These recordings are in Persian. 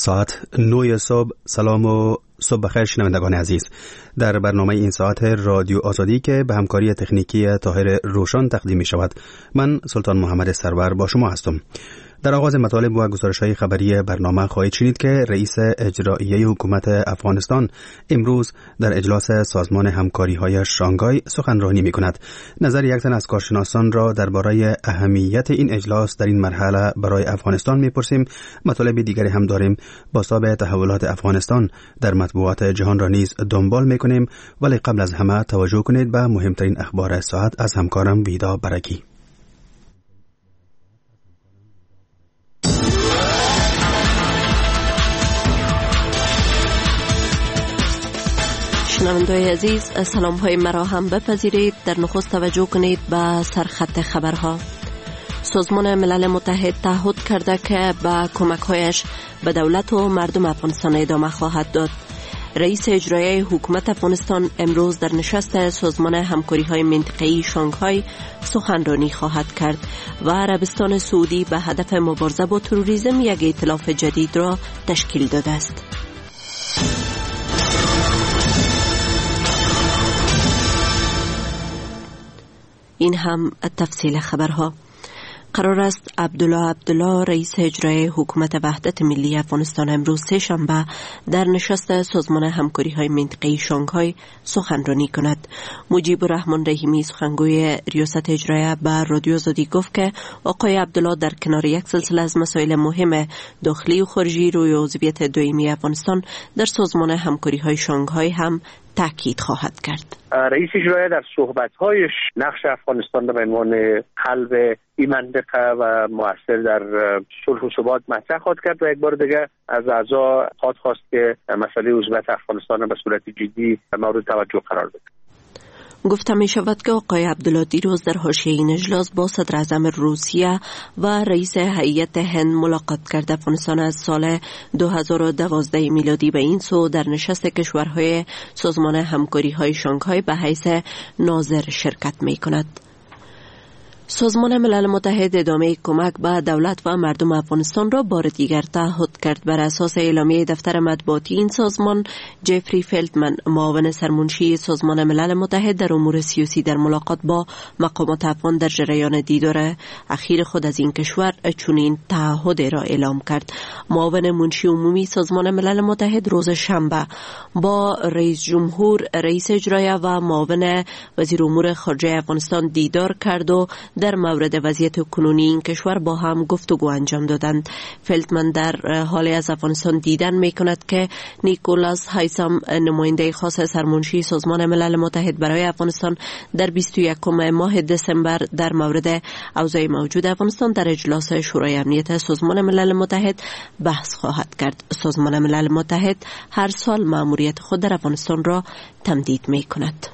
ساعت 9 صبح. سلام و صبح بخیر شنوندگان عزیز. در برنامه این ساعت رادیو آزادی که به همکاری تکنیکی طاهر روشن تقدیم می شود، من سلطان محمد سرور با شما هستم. در آغاز مطالب و گزارش‌های خبری برنامه خواهید شنید که رئیس اجرایی حکومت افغانستان امروز در اجلاس سازمان همکاری‌های شانگهای سخنرانی می‌کند. نظر یک تن از کارشناسان را درباره اهمیت این اجلاس در این مرحله برای افغانستان می‌پرسیم. مطالب دیگری هم داریم. بازتاب تحولات افغانستان در مطبوعات جهان را نیز دنبال می‌کنیم، ولی قبل از همه توجه کنید به مهمترین اخبار ساعت از همکارم ویدا برکی. شنونده‌های عزیز، سلام های مرا هم بپذیرید. در نخست توجه کنید به سرخط خبرها. سازمان ملل متحد تعهد کرده که به کمک‌هایش به دولت و مردم افغانستان ادامه خواهد داد. رئیس اجرایی حکومت افغانستان امروز در نشست سازمان همکاری‌های منطقه‌ای شانگهای سخنرانی خواهد کرد و عربستان سعودی به هدف مبارزه با تروریسم یک ائتلاف جدید را تشکیل داده است. این هم تفصیل خبرها. قرار است عبدالله رئیس اجرایی حکومت وحدت ملی افغانستان امروز سه‌شنبه در نشست سازمان همکاری‌های منطقه‌ای شانگهای سخنرانی کند. مجیب الرحمن رحیمی سخنگوی ریاست اجرایی به رادیو آزادی گفت که آقای عبدالله در کنار یک سلسله از مسائل مهم داخلی و خارجی روی عضویت دائمی افغانستان در سازمان همکاری‌های شانگهای هم تاکید خواهد کرد. رئیس اجرایی در صحبت‌هایش نقش افغانستان به عنوان قلب این منطقه و مؤثر در صلح و ثبات مطرح خواهد کرد و یک بار دیگه از اعضا خواست که مسئله عضویت افغانستان به صورت جدی مورد توجه قرار بده. گفته می شود که آقای عبدالله دیروز در حاشیه این اجلاس با صدر اعظم روسیه و رئیس هیئت هند ملاقات کرد. افغانستان از سال 2012 میلادی به این سو در نشست کشورهای سازمان همکاری‌های شانگهای به حیث ناظر شرکت می کند. سازمان ملل متحد ادامه کمک به دولت و مردم افغانستان را بار دیگر تعهد کرد. بر اساس اعلامیه دفتر مطبوعاتی این سازمان، جفری فلتمن، معاون سرمنشی سازمان ملل متحد در امور سیاسی، در ملاقات با مقامات افغان در جریان دیدار اخیر خود از این کشور چنین تعهد را اعلام کرد. معاون منشی عمومی سازمان ملل متحد روز شنبه با رئیس جمهور، رئیس اجرایی و معاون وزیر امور خارجه افغانستان دیدار کرد و در مورد وضعیت کنونی این کشور با هم گفتگو انجام دادند. فلتمن در حالی از افغانستان دیدن می کند که نیکولاس هایسام، نماینده خاص سرمنشی سازمان ملل متحد برای افغانستان، در 21 ماه دسامبر در مورد اوضاع موجود افغانستان در اجلاس شورای امنیت سازمان ملل متحد بحث خواهد کرد. سازمان ملل متحد هر سال مأموریت خود در افغانستان را تمدید می کند.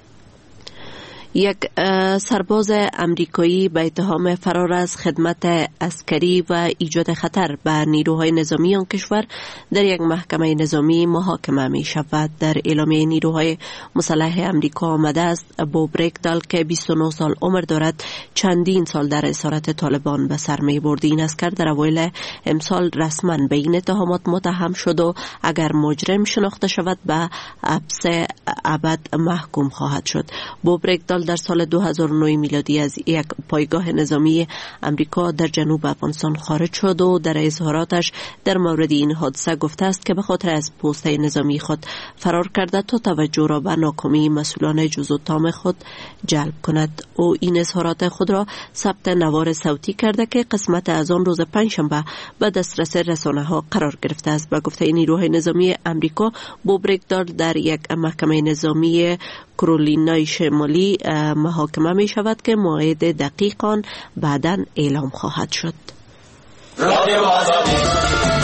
یک سرباز امریکایی به اتهام فرار از خدمت عسکری و ایجاد خطر به نیروهای نظامی آن کشور در یک محکمه نظامی محاکمه می شود. در اعلامیه نیروهای مسلح امریکا آمده است بوب رگدال که 29 سال عمر دارد چندین سال در اسارت طالبان به سر می برد. این عسکر در اوایل امسال رسما به این اتهامات متهم شد و اگر مجرم شناخته شود به حبس ابد محکوم خواهد شد. بوب رگدال در سال 2009 میلادی از یک پایگاه نظامی امریکا در جنوب افغانستان خارج شد و در اظهاراتش در مورد این حادثه گفته است که به خاطر از پست نظامی خود فرار کرده تا توجه را به ناکامی مسئولان جزء تام خود جلب کند. او این اظهارات خود را ثبت نوار صوتی کرده که قسمت از آن روز پنجشنبه به دسترس رسانه‌ها قرار گرفته است. به گفته نیروهای نظامی امریکا، بوب رگدال در یک محکمه نظامی کرولینای شمالی محاکمه می شود که موعد دقیق آن بعداً اعلام خواهد شد.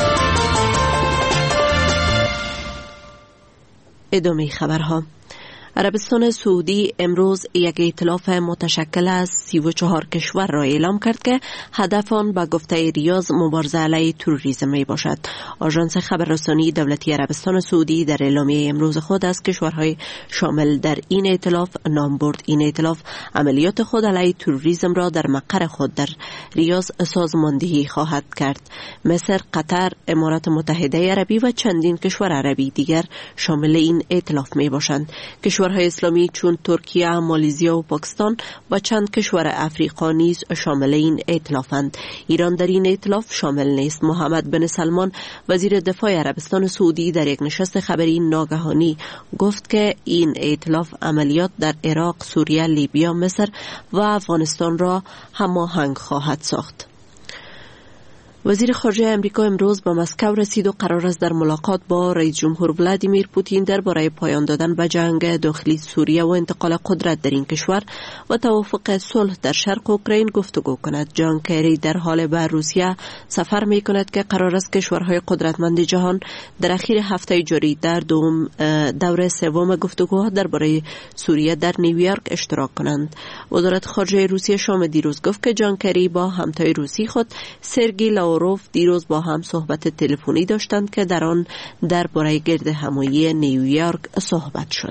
ادامه خبرها. عربستان سعودی امروز یک ائتلاف متشکل از 34 کشور را اعلام کرد که هدف آن به گفته ریاض مبارزه علیه تروریسم می باشد. آژانس خبررسانی دولتی عربستان سعودی در اعلامیه امروز خود از کشورهای شامل در این ائتلاف نام برد. این ائتلاف عملیات خود علیه تروریسم را در مقر خود در ریاض سازماندهی خواهد کرد. مصر، قطر، امارات متحده عربی و چندین کشور عربی دیگر شامل این ائتلاف می باشند. کشورهای اسلامی چون ترکیه، مالزیا و پاکستان و چند کشور افریقا نیز شامل این ائتلافند. ایران در این ائتلاف شامل نیست. محمد بن سلمان وزیر دفاع عربستان سعودی در یک نشست خبری ناگهانی گفت که این ائتلاف عملیات در عراق، سوریه، لیبیا، مصر و افغانستان را هماهنگ خواهد ساخت. وزیر خارجه امریکا امروز به مسکو رسید و قرار است در ملاقات با رئیس جمهور ولادیمیر پوتین درباره پایان دادن به جنگ داخلی سوریه و انتقال قدرت در این کشور و توافق صلح در شرق اوکراین گفتگو کند. جان کری در حال به روسیه سفر می کند که قرار است کشورهای قدرتمند جهان در اخیر هفته جاری در دوره سوم گفتگوها درباره سوریه در نیویورک اشتراک کنند. وزارت خارجه روسیه شام دیروز گفت که جان کری با همتای روسی خود سرگئی لاوروف دیروز با هم صحبت تلفنی داشتند که در آن درباره گرد همایی نیویورک صحبت شد.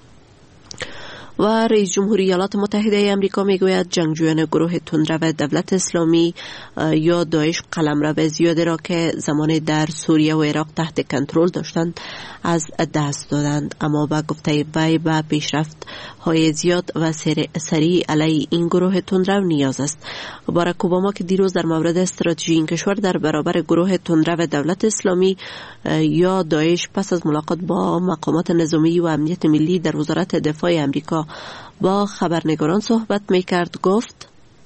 و رئیس جمهوری ایالات متحده آمریکا میگوید جنگجویان گروه تندرو دولت اسلامی یا داعش قلمرو زیادی را که زمان در سوریه و عراق تحت کنترل داشتند از دست دادند، اما با گفته وی به پیشرفت های زیاد و سریع علیه این گروه تندرو نیاز است. باراک اوباما که دیروز در مورد استراتژی این کشور در برابر گروه تندرو دولت اسلامی یا داعش پس از ملاقات با مقامات نظامی و امنیت ملی در وزارت دفاع آمریکا با خبرنگاران صحبت می‌کرد گفت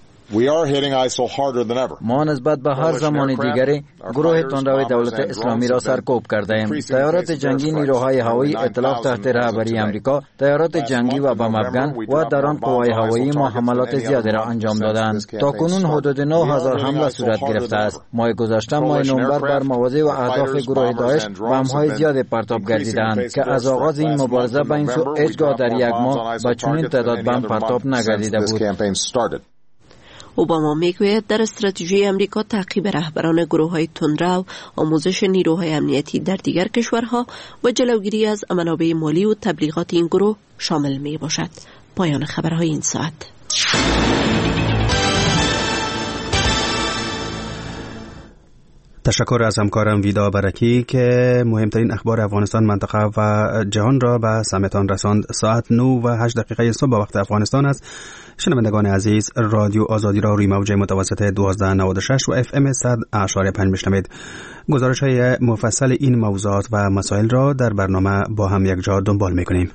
ما نسبت به هر زمان دیگری گروه تندرو دولت اسلامی را سرکوب کرده ایم. تیارات جنگی نیروهای هوایی ائتلاف تحت رهبری آمریکا، تیارات جنگی و بم افغان و در آن قوای هوایی ما حملات زیادی را انجام دادند. تاکنون حدود 9000 حمله صورت گرفته است. ماه گذشته ماه نوامبر بر مواضع و اهداف گروه داعش بم‌های زیادی پرتاب گردیدند که از آغاز این مبارزه به این سو هیچگاه در یک ماه به چنین تعداد بم پرتاب نگردیده بود. اوباما میگوید در استراتژی امریکا تعقیب رهبران گروه‌های تندرو، آموزش نیروهای امنیتی در دیگر کشورها و جلوگیری از منابع مالی و تبلیغات این گروه شامل می باشد. پایان خبرهای این ساعت. تشکر از همکارم ویدا برکی که مهمترین اخبار افغانستان، منطقه و جهان را به سمتان رساند. ساعت 9:08 صبح به وقت افغانستان است. شنوندگان عزیز، رادیو آزادی را روی موج متوسط 1296 و FM 100.5 میشنوید. گزارش‌های مفصل این موضوعات و مسائل را در برنامه با هم یک جا دنبال می‌کنیم.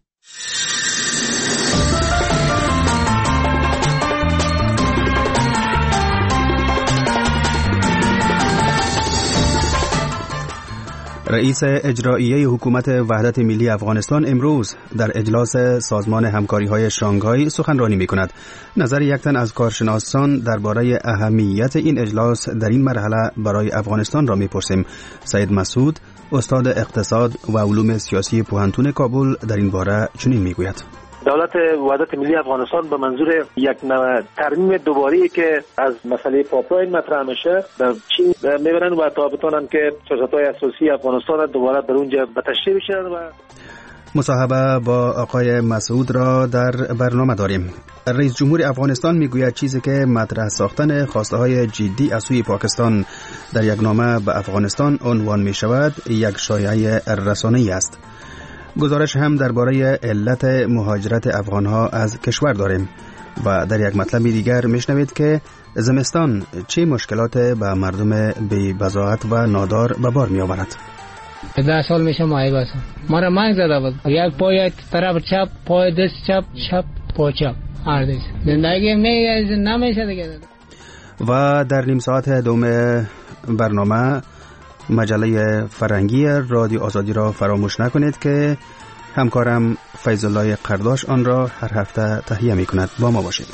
رئیس اجرایی حکومت وحدت ملی افغانستان امروز در اجلاس سازمان همکاری‌های شانگهای سخنرانی می‌کند. نظر یک تن از کارشناسان درباره اهمیت این اجلاس در این مرحله برای افغانستان را می‌پرسیم. سید مسعود، استاد اقتصاد و علوم سیاسی پوهنتون کابل، در این باره چنین می‌گوید: دولت وحدت ملی افغانستان به منظور یک ترمیم دوباره که از مسئله پایپلاین مطرح میشه در چین میبرن و تا بتونن که سیاست‌های اساسی افغانستان دوباره در اونجا به تشریح بشن. و مصاحبه با آقای مسعود را در برنامه داریم. رئیس جمهور افغانستان میگوید چیزی که مطرح ساختن خواسته‌های جدی از سوی پاکستان در یک نامه به افغانستان عنوان می شود یک شایعه رسانه‌ای است. گزارش هم درباره علت مهاجرت افغانها از کشور داریم و در یک مطلب دیگر میشنوید که زمستان چه مشکلات به مردم بی بضاعت و نادار به بار می آورد. 10 سال میشه ماهی باسم. ما را منگ زده بود. یک پای طرف چپ، پای دست چپ، چپ پای چپ. آردیس. زندگی نمیشه دیگه. و در نیم ساعت دوم برنامه مجله فرنگی رادیو آزادی را فراموش نکنید که همکارم فیض الله قرداش آن را هر هفته تهیه می کند. با ما باشید.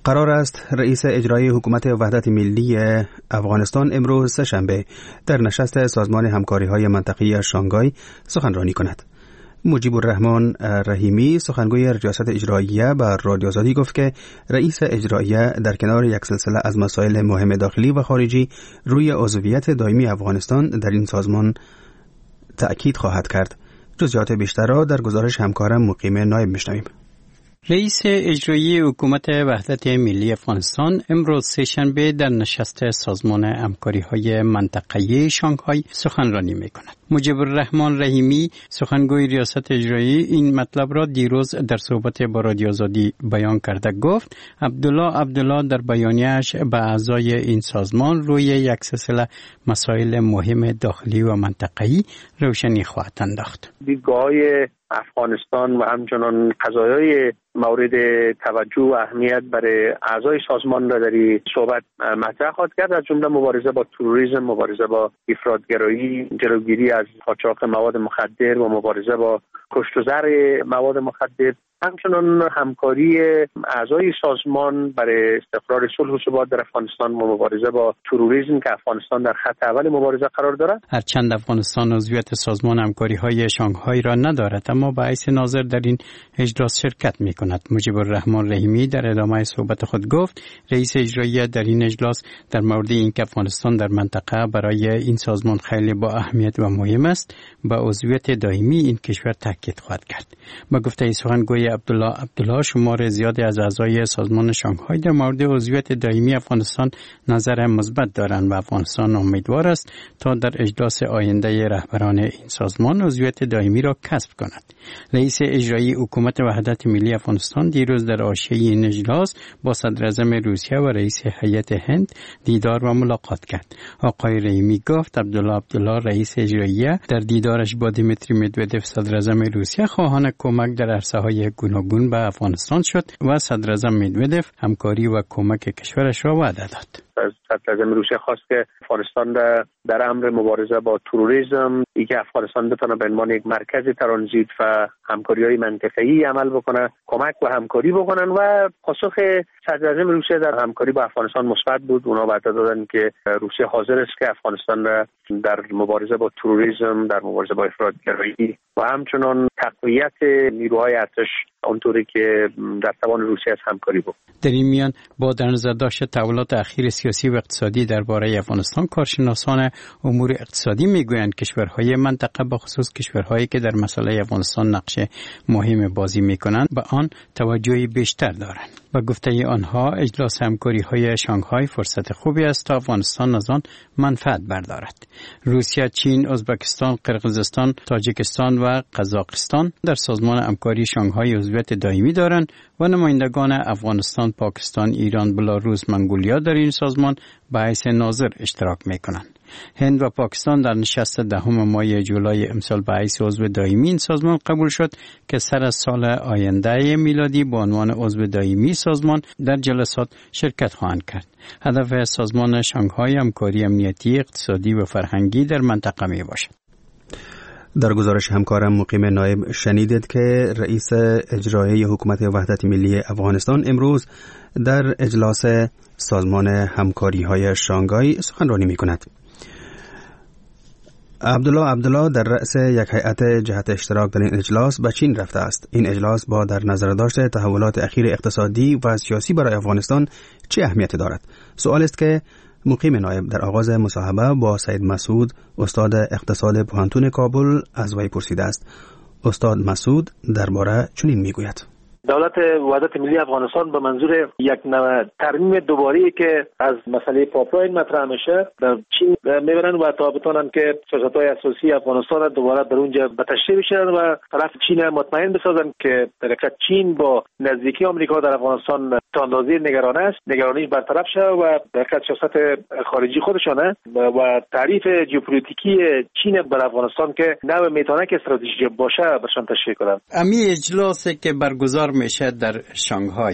قرار است رئیس اجرایی حکومت وحدت ملی افغانستان امروز سه‌شنبه در نشست سازمان همکاری‌های منطقه‌ای شانگهای سخنرانی کند. مجیب الرحمن رحیمی سخنگوی ریاست اجراییه به رادیو آزادی گفت که رئیس اجراییه در کنار یک سلسله از مسائل مهم داخلی و خارجی روی عضویت دائمی افغانستان در این سازمان تأکید خواهد کرد. جزئیات بیشتر را در گزارش همکارم مقیم نایب میشنویم. رئیس اجرایی حکومت وحدت ملی افغانستان امروز سه‌شنبه در نشست سازمان همکاری‌های منطقه‌ای شانگهای سخنرانی می‌کند. مجیب الرحمن رحیمی سخنگوی ریاست اجرایی این مطلب را دیروز در صحبت با رادیو آزادی بیان کرده گفت عبدالله در بیانیه‌اش به اعضای این سازمان روی یک سلسله مسائل مهم داخلی و منطقه‌ای روشنی خواهد انداخت. دیدگاه‌های افغانستان و همچنان قضایای مورد توجه و اهمیت برای اعضای سازمان را در این صحبت مطرح خواهد کرد، از جمله مبارزه با تروریسم، مبارزه با افراطگرایی، جلوگیری از قاچاق مواد مخدر و مبارزه با کشت و زرع مواد مخدر، همچنان همکاری اعضای سازمان برای استقرار صلح و ثبات در افغانستان و مبارزه با تروریسم که افغانستان در خط اول مبارزه قرار دارد. هرچند افغانستان عضویت سازمان همکاری‌های شانگهای را ندارد اما به حیث ناظر در این اجلاس شرکت می‌کند. مجیب الرحمن رحیمی در ادامه صحبت خود گفت رئیس اجرایی در این اجلاس در مورد اینکه افغانستان در منطقه برای این سازمان خیلی با اهمیت و مهم است به عضویت دائمی این کشور تاکید خواهد کرد. با گفته سخنگوی عبدالله شمار زیادی از اعضای سازمان شانگهای در مورد عضویت دائمی افغانستان نظر مثبت دارند و افغانستان امیدوار است تا در اجلاس آینده رهبران این سازمان عضویت دائمی را کسب کند. رئیس اجرایی حکومت وحدت ملی افغانستان دیروز در حاشیه این اجلاس با صدر اعظم روسیه و رئیس هیئت هند دیدار و ملاقات کرد. آقای رحیمی گفت عبدالله رئیس اجرایی در دیدارش با دیمیتری مدودف صدر اعظم روسیه خواهان کمک در عرصه‌های گوناگون به افغانستان شد و صدر اعظم مدودف همکاری و کمک کشورش را وعده داد. از صدر اعظم روسیه خواست که افغانستان در امر مبارزه با تروریسم که افغانستان بتونه به عنوان یک مرکز ترانزیت و همکاری‌های منطقه‌ای عمل بکنه، کمک و همکاری بکنن و پاسخ صدر اعظم روسیه در همکاری با افغانستان مثبت بود. اونا وعده دادن که روسیه حاضر است که افغانستان در مبارزه با تروریسم، در مبارزه با افراطگرایی و همچنان تقویت نیروهای ارتش اونطوری که در توان روسیه است همکاری بود. در این میان با در نظر داشت تحولات اخیر سیاسی و اقتصادی درباره افغانستان، کارشناسان امور اقتصادی میگویند کشورهای منطقه به خصوص کشورهایی که در مسئله افغانستان نقش مهم بازی میکنند به آن توجهی بیشتر دارند. با گفته آنها اجلاس همکاری‌های شانگهای فرصت خوبی است تا افغانستان از آن منفعت بردارد. روسیه، چین، ازبکستان، قرقیزستان، تاجیکستان و قزاقستان در سازمان همکاری شانگهای عضویت دائمی دارند و نمایندگان افغانستان، پاکستان، ایران، بلاروس، منگولیا در این سازمان به حیث ناظر اشتراک می‌کنند. هند و پاکستان در نشست 10 ماه جولای امسال به حیث عضو دائمی این سازمان قبول شد که سر از سال آینده میلادی به عنوان عضو دائمی سازمان در جلسات شرکت خواهند کرد. هدف سازمان شانگهای همکاری امنیتی، اقتصادی و فرهنگی در منطقه می باشد. در گزارش همکارم مقیم نایب شنیدید که رئیس اجرایی حکومت وحدت ملی افغانستان امروز در اجلاس سازمان همکاری‌های شانگهای سخنرانی می‌کند. عبدالله در رأس یک هیئت جهت اشتراک در این اجلاس به چین رفته است. این اجلاس با در نظر داشت تحولات اخیر اقتصادی و سیاسی برای افغانستان چه اهمیتی دارد؟ سوال است که مقیم نایب در آغاز مصاحبه با سید مسعود استاد اقتصاد پوهنتون کابل از وی پرسیده است. استاد مسعود درباره چنین میگوید: دولت وحدت ملی افغانستان به منظور یک نوع ترمیم دوباره که از مسئله پایپلاین مطرح میشه در چین میبرن و تا بتونن که سیاست‌های اساسی افغانستان دوباره در اونجا به تشریح بشن و طرف چین مطمئن بسازن که در حقیقت چین با نزدیکی آمریکا در افغانستان تا اندازه نگران است، نگرانیش برطرف شه و در حقیقت سیاست خارجی خودشانه و تعریف ژئوپلیتیکی چین بر افغانستان که نوع میتونه که استراتژی باشه برشان تشریح کنن. امی اجلاسی که برگزار میشه در شانگهای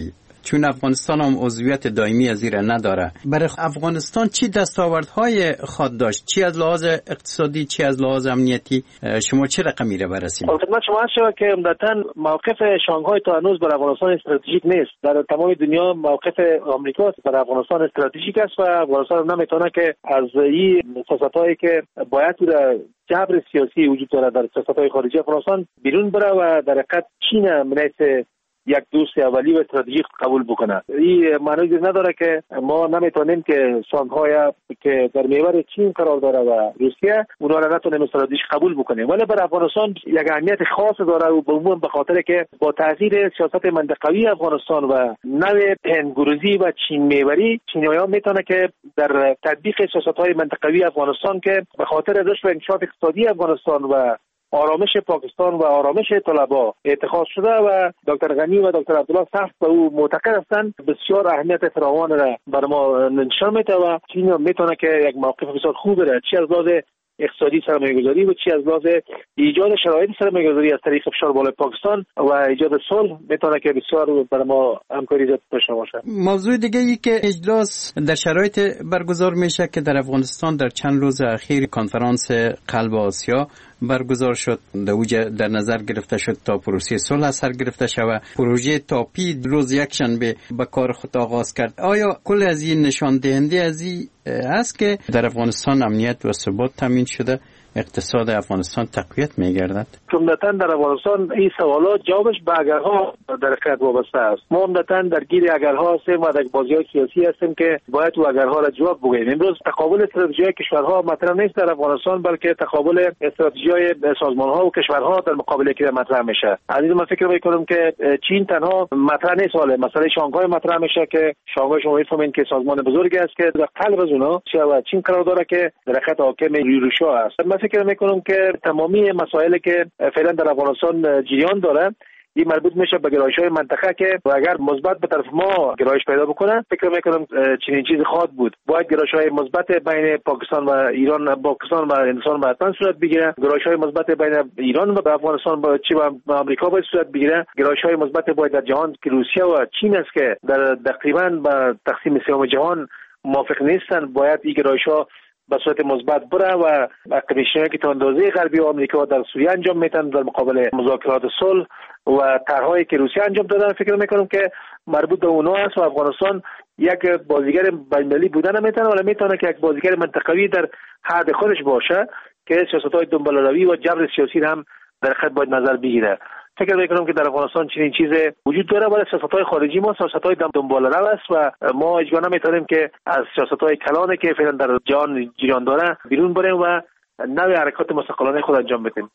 چون افغانستان هم عضویت دائمی از این نداره. برای افغانستان چی دستاوردهای خود داشت؟ چی از لحاظ اقتصادی، چی از لحاظ امنیتی؟ شما چه رقمی را برسید؟ خدمت شما شد که عمدتاً موقف شانگهای تا هنوز برای افغانستان استراتژیک نیست. در تمام دنیا موقف آمریکا برای افغانستان استراتژیک است و افغانستان نمیتونه که از این سیاستایی که باید در جبر سیاسی وجود داره در سیاست‌های خارجی افغانستان بیرون بره و در حقیقت چین منیت یک دوست اولی و استراتژیک قبول بکنه. این معنی نداره که ما نمیتونیم که سانگ‌های که در محور چین قرار داره و روسیه اونا را نتونیم استراتژیک قبول بکنیم. ولی برای افغانستان یک اهمیت خاص داره و عموما به خاطر که با تغییر سیاست منطقوی افغانستان و نوع هندگروزی و چین محوری، چینی‌ها میتونه که در تطبیق سیاست‌های منطقوی افغانستان که به خاطر رشد و انکشاف اقتصادی افغانستان و آرامش پاکستان و آرامش طلبا اتخاذ شده و دکتر غنی و دکتر عبدالله سخت به او معتقد هستند، بسیار اهمیت فراوان را بر ما نشان میده و چین میتونه که یک موقف بسیار خوب بره، چی از لحاظ اقتصادی سرمایه‌گذاری و چی از لحاظ ایجاد شرایط سرمایه‌گذاری از طریق فشار بالای پاکستان و ایجاد صلح میتونه که بسیار برای ما همکاری داشته باشه. موضوع دیگه ای که اجلاس در شرایط برگزار میشه که در افغانستان در چند روز اخیر کنفرانس قلب آسیا برگزار شد. در نظر گرفته شد تا پروسه صلح سر گرفته شود. پروژه تاپی روز یکشنبه به کار خود آغاز کرد. آیا کل از این نشان دهنده از این است که در افغانستان امنیت و ثبات تامین شده، اقتصاد افغانستان تقویت می‌گردد؟ عمدتاً در افغانستان این سوالات جوابش به اگرها در حقیقت وابسته است. ما عمدتاً درگیر اگرها هستیم و در بازی‌های سیاسی هستیم که باید او اگرها را جواب بگوییم. امروز تقابل استراتژی‌های کشورها مطرح نیست در افغانستان، بلکه تقابل استراتژی‌های سازمان‌ها و کشورها در مقابل یکی مطرح میشه. از این من فکر می‌کنم که چین تنها مطرح نیست، حالا مسئله شانگهای مطرح میشه که شانگهای شما می‌فهمین که سازمان بزرگی است که در قلب از اونها چین قرار داره که در حقیقت حاکم روسیه است. فکر میکنم که تمامی مسائلی که فعلا در افغانستان جریان داره این مربوط میشه به گرایش‌های منطقه که اگر مثبت به طرف ما گرایش پیدا بکنه، فکر میکنم چنین چیزی خواهد بود. باید گرایش‌های مثبت بین پاکستان و ایران، پاکستان و هندوستان باید صورت بگیره. گرایش‌های مثبت بین ایران و افغانستان با چی و آمریکا باید صورت بگیره. گرایش‌های مثبت باید در جهان که روسیه و چین است که در تقریبا با تقسیم سوم جهان موافق نیستن، باید این گرایش‌ها به صورت مثبت بره و اقلیم‌شناسی که تا اندازه غربی و آمریکا در سوریه انجام میدن در مقابل مذاکرات صلح و طرح‌هایی که روسیه انجام دادن، فکر میکنم که مربوط به اونها است و افغانستان یک بازیگر بین‌المللی بودن نمیتونه، ولی میتونه که یک بازیگر منطقوی در حد خودش باشه که سیاست‌های دنباله‌روی و جبر سیاسی هم در خط باید نظر بگیره. فکر میکنم که در افغانستان چنین چیزی وجود داره، ولی سیاست‌های خارجی ما سیاست‌های دنباله‌رو است و ما اجازه نمیتونیم که از سیاست‌های کلانی که فعلا در جهان جریان داره بیرون بریم و نوع حرکات مستقلانه خود انجام بدیم.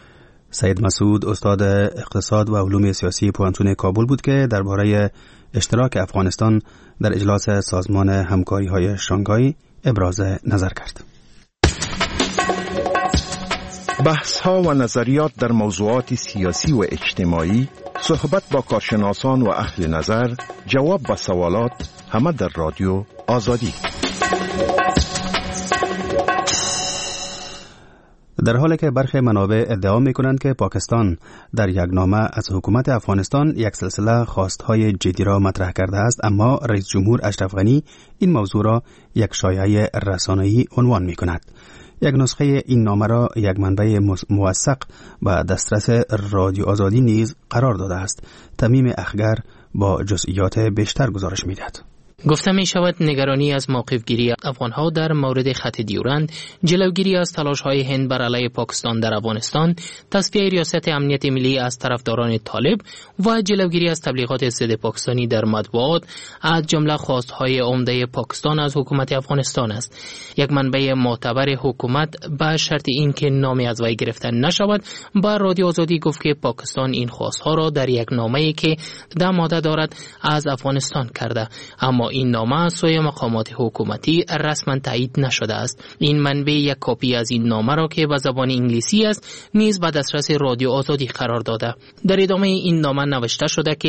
سید مسعود استاد اقتصاد و علوم سیاسی پوهنتون کابل بود که درباره اشتراک افغانستان در اجلاس سازمان همکاری‌های شانگهای ابراز نظر کرد. بحث‌ها و نظریات در موضوعات سیاسی و اجتماعی، صحبت با کارشناسان و اهل نظر، جواب به سوالات، همه در رادیو آزادی. در حالی که برخی منابع ادعا می‌کنند که پاکستان در یک نامه از حکومت افغانستان یک سلسله خواستهای جدی را مطرح کرده است، اما رئیس جمهور اشرف غنی این موضوع را یک شایعه رسانه‌ای عنوان می‌کند. یک نسخه این نامه را یک منبع موثق و دسترس رادیو آزادی نیز قرار داده است. تمیم اخگر با جزئیات بیشتر گزارش می‌دهد. گفته می شود نگرانی از موقفگیری افغانها در مورد خط دیورند، جلوگیری از تلاش‌های هند بر علیه پاکستان در افغانستان، تصفیه ریاست امنیت ملی از طرفداران طالب و جلوگیری از تبلیغات ضد پاکستانی در مطبوعات از جمله خواست‌های عمده پاکستان از حکومت افغانستان است. یک منبع معتبر حکومت به شرط اینکه نامی از وی گرفته نشود با رادیو آزادی گفت که پاکستان این خواست‌ها را در یک نامه‌ای که 10 ماده دارد از افغانستان کرده، اما این نامه از سوی مقامات حکومتی رسما تایید نشده است. این منبع یک کپی از این نامه را که به زبان انگلیسی است نیز به دسترس رادیو آزادی قرار داده. در ادامه این نامه نوشته شده که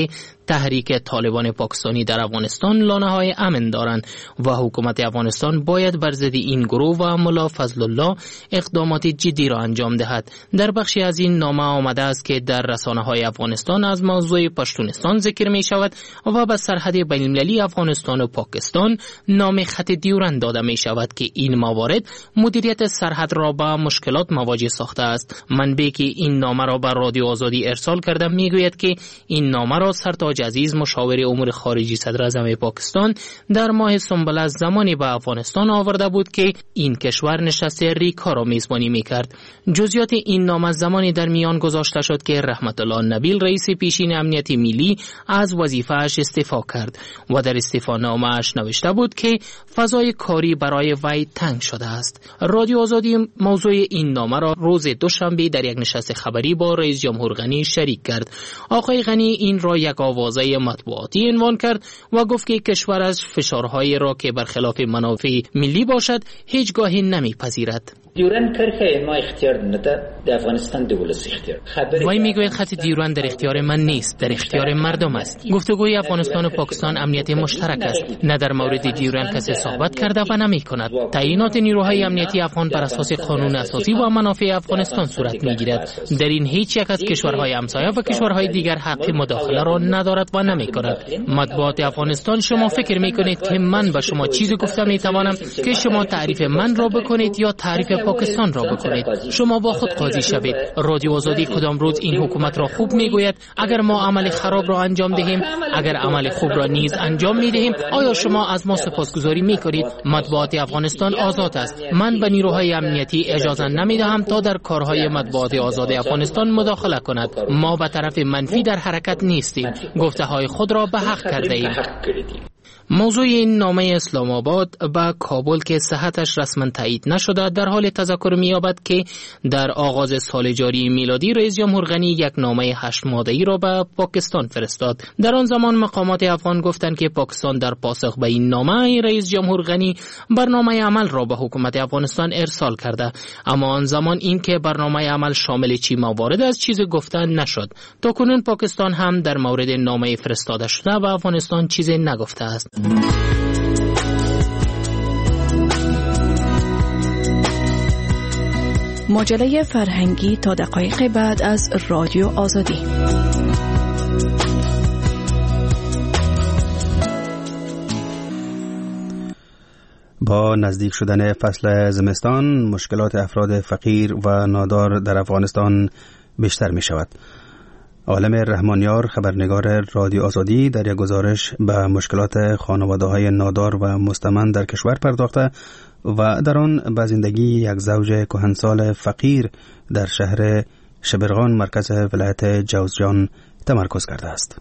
تحریک طالبان پاکستانی در افغانستان لانه‌های امن دارند و حکومت افغانستان باید بر ضد این گروه و ملا فضل الله اقدامات جدی را انجام دهد. در بخشی از این نامه آمده است که در رسانه‌های افغانستان از موضوع پشتونستان ذکر می شود و به سرحد بین‌المللی افغانستان و پاکستان نام خط دیورند داده می شود که این موارد مدیریت سرحد را با مشکلات مواجه ساخته است. منبعی که این نامه را به رادیو آزادی ارسال کرده می گوید که این نامه را سرتاج عزیز مشاور امور خارجی صدر اعظم پاکستان در ماه سنبل زمانی به افغانستان آورده بود که این کشور نشست ریکا را میزبانی میکرد. جزئیات این نامه زمانی در میان گذاشته شد که رحمت الله نبیل رئیس پیشین امنیت ملی از وظیفه‌اش استعفا کرد و در استعفانامه‌اش نوشته بود که فضای کاری برای وی تنگ شده است. رادیو آزادی موضوع این نامه را روز دوشنبه در یک نشست خبری با رئیس جمهور غنی شریک کرد. آقای غنی این را یک آوازه مطبوعاتی عنوان کرد و گفت که کشور از فشارهایی را که برخلاف منافع ملی باشد هیچگاهی نمیپذیرد. دیورند کرخه ما اختیار نده در افغانستان دولت اختیار. وی میگوید خط دیورند در اختیار من نیست، در اختیار مردم است. گفتگوی افغانستان و پاکستان امنیت مشترک است. نه در مورد دیورند کسی صحبت کرده و نمی کند. تعیینات نیروهای امنیتی افغان بر اساس قانون اساسی و منافع افغانستان صورت میگیرد. در این هیچ یک از کشورهای همسایه و کشورهای دیگر حق مداخله را ندارد و نمی کند. مطبوعات افغانستان شما فکر میکنید که من به شما چیزی گفتم میتوانم که شما تعریف من را بکنید یا تعریف پاکستان را بکنید؟ شما با خود قاضی شوید. رادیو آزادی کدام روز این حکومت را خوب میگوید اگر ما عمل خراب را انجام دهیم، اگر عمل خوب را نیز انجام میدهیم، آیا شما از ما سپاسگزاری میکنید؟ مطبوعات افغانستان آزاد است. من به نیروهای امنیتی اجازه نمیدهم تا در کارهای مطبوعات آزاد افغانستان مداخله کند. ما به طرف منفی در حرکت نیستیم. گفته های خود را به حق کرده ایم. موضوع این نامه اسلام آباد به کابل که صحتش رسما تایید نشده در حال تذکر می‌یابد که در آغاز سال جاری میلادی رئیس جمهور غنی یک نامه 8 ماده‌ای را به پاکستان فرستاد. در آن زمان مقامات افغان گفتند که پاکستان در پاسخ به این نامه رئیس جمهور غنی برنامه عمل را به حکومت افغانستان ارسال کرده، اما آن زمان این که برنامه عمل شامل چی موارد از چیز گفتن نشد. تاکنون پاکستان هم در مورد نامه فرستاده شده به افغانستان چیزی نگفته است. مجله فرهنگی تا دقایق بعد از رادیو آزادی. با نزدیک شدن فصل زمستان مشکلات افراد فقیر و نادار در افغانستان بیشتر می شود. عالم رحمانیار خبرنگار رادیو آزادی در یک گزارش به مشکلات خانواده‌های نادار و مستمند در کشور پرداخته و در آن به زندگی یک زوج کهنسال فقیر در شهر شبرغان مرکز ولایت جوزجان تمرکز کرده است.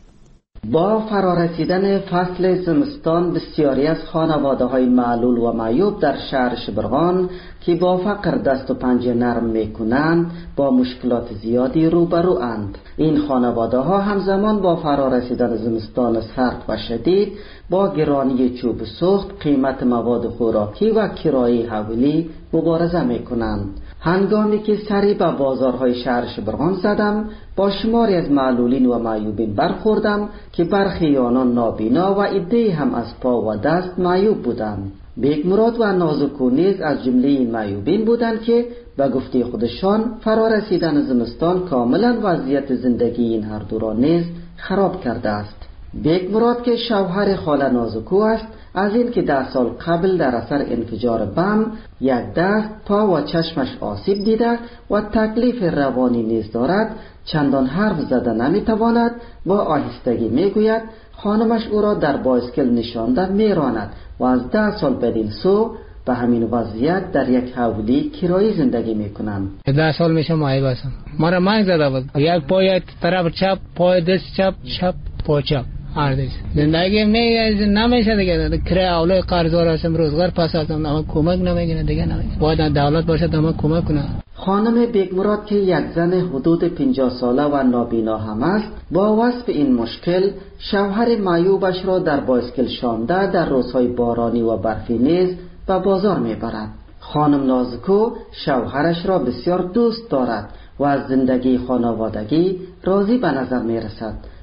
با فرارسیدن فصل زمستان بسیاری از خانواده‌های معلول و معیوب در شهر شبرغان که با فقر دست و پنجه نرم می‌کنند با مشکلات زیادی روبروند. این خانواده‌ها همزمان با فرارسیدن زمستان سرد و شدید با گرانی چوب سوخت، قیمت مواد خوراکی و کرایه حوالی مبارزه می‌کنند. هنگامی که سری به بازارهای شهر شبرغان زدم با شماری از معلولین و معیوبین برخوردم که برخی آنان نابینا و عده‌ای هم از پا و دست معیوب بودند. بیگ مراد و نازکو نیز از جمله این معیوبین بودند که به گفته خودشان فرارسیدن زمستان کاملا وضعیت زندگی این هر دو را نیز خراب کرده است. بیگ مراد که شوهر خاله نازکو است، از این که 10 سال قبل در اثر انفجار بم یک دست، پا و چشمش آسیب دیده و تکلیف روانی نیز دارد، چندان حرف زده نمیتواند. با آهستگی میگوید خانمش او را در بایسکل نشانده میراند و از 10 سال بدین سو به همین وضعیت در یک حوالی کرایی زندگی میکنند. 10 سال میشه معیوب هستم. ما را منگ زده بود. یک پای طرف چپ، پای دست چپ، چپ پای چپ. آردیس زندگی نمیشه دیگه. کرایه اولای قرضدار هستم، روزگار پس هستم، اما کمک نمیگیره دیگه. نمیشه. باید دولت باشه تا ما کمک کنه. خانم بیگ مراد که یک زن حدود 50 ساله و نابینا هم است، با وصف این مشکل شوهر معیوبش را در بایسکل شانده در روزهای بارانی و برفی نیز به بازار میبرد. خانم نازکو شوهرش را بسیار دوست دارد و از زندگی خانوادگی راضی به نظر میرسد.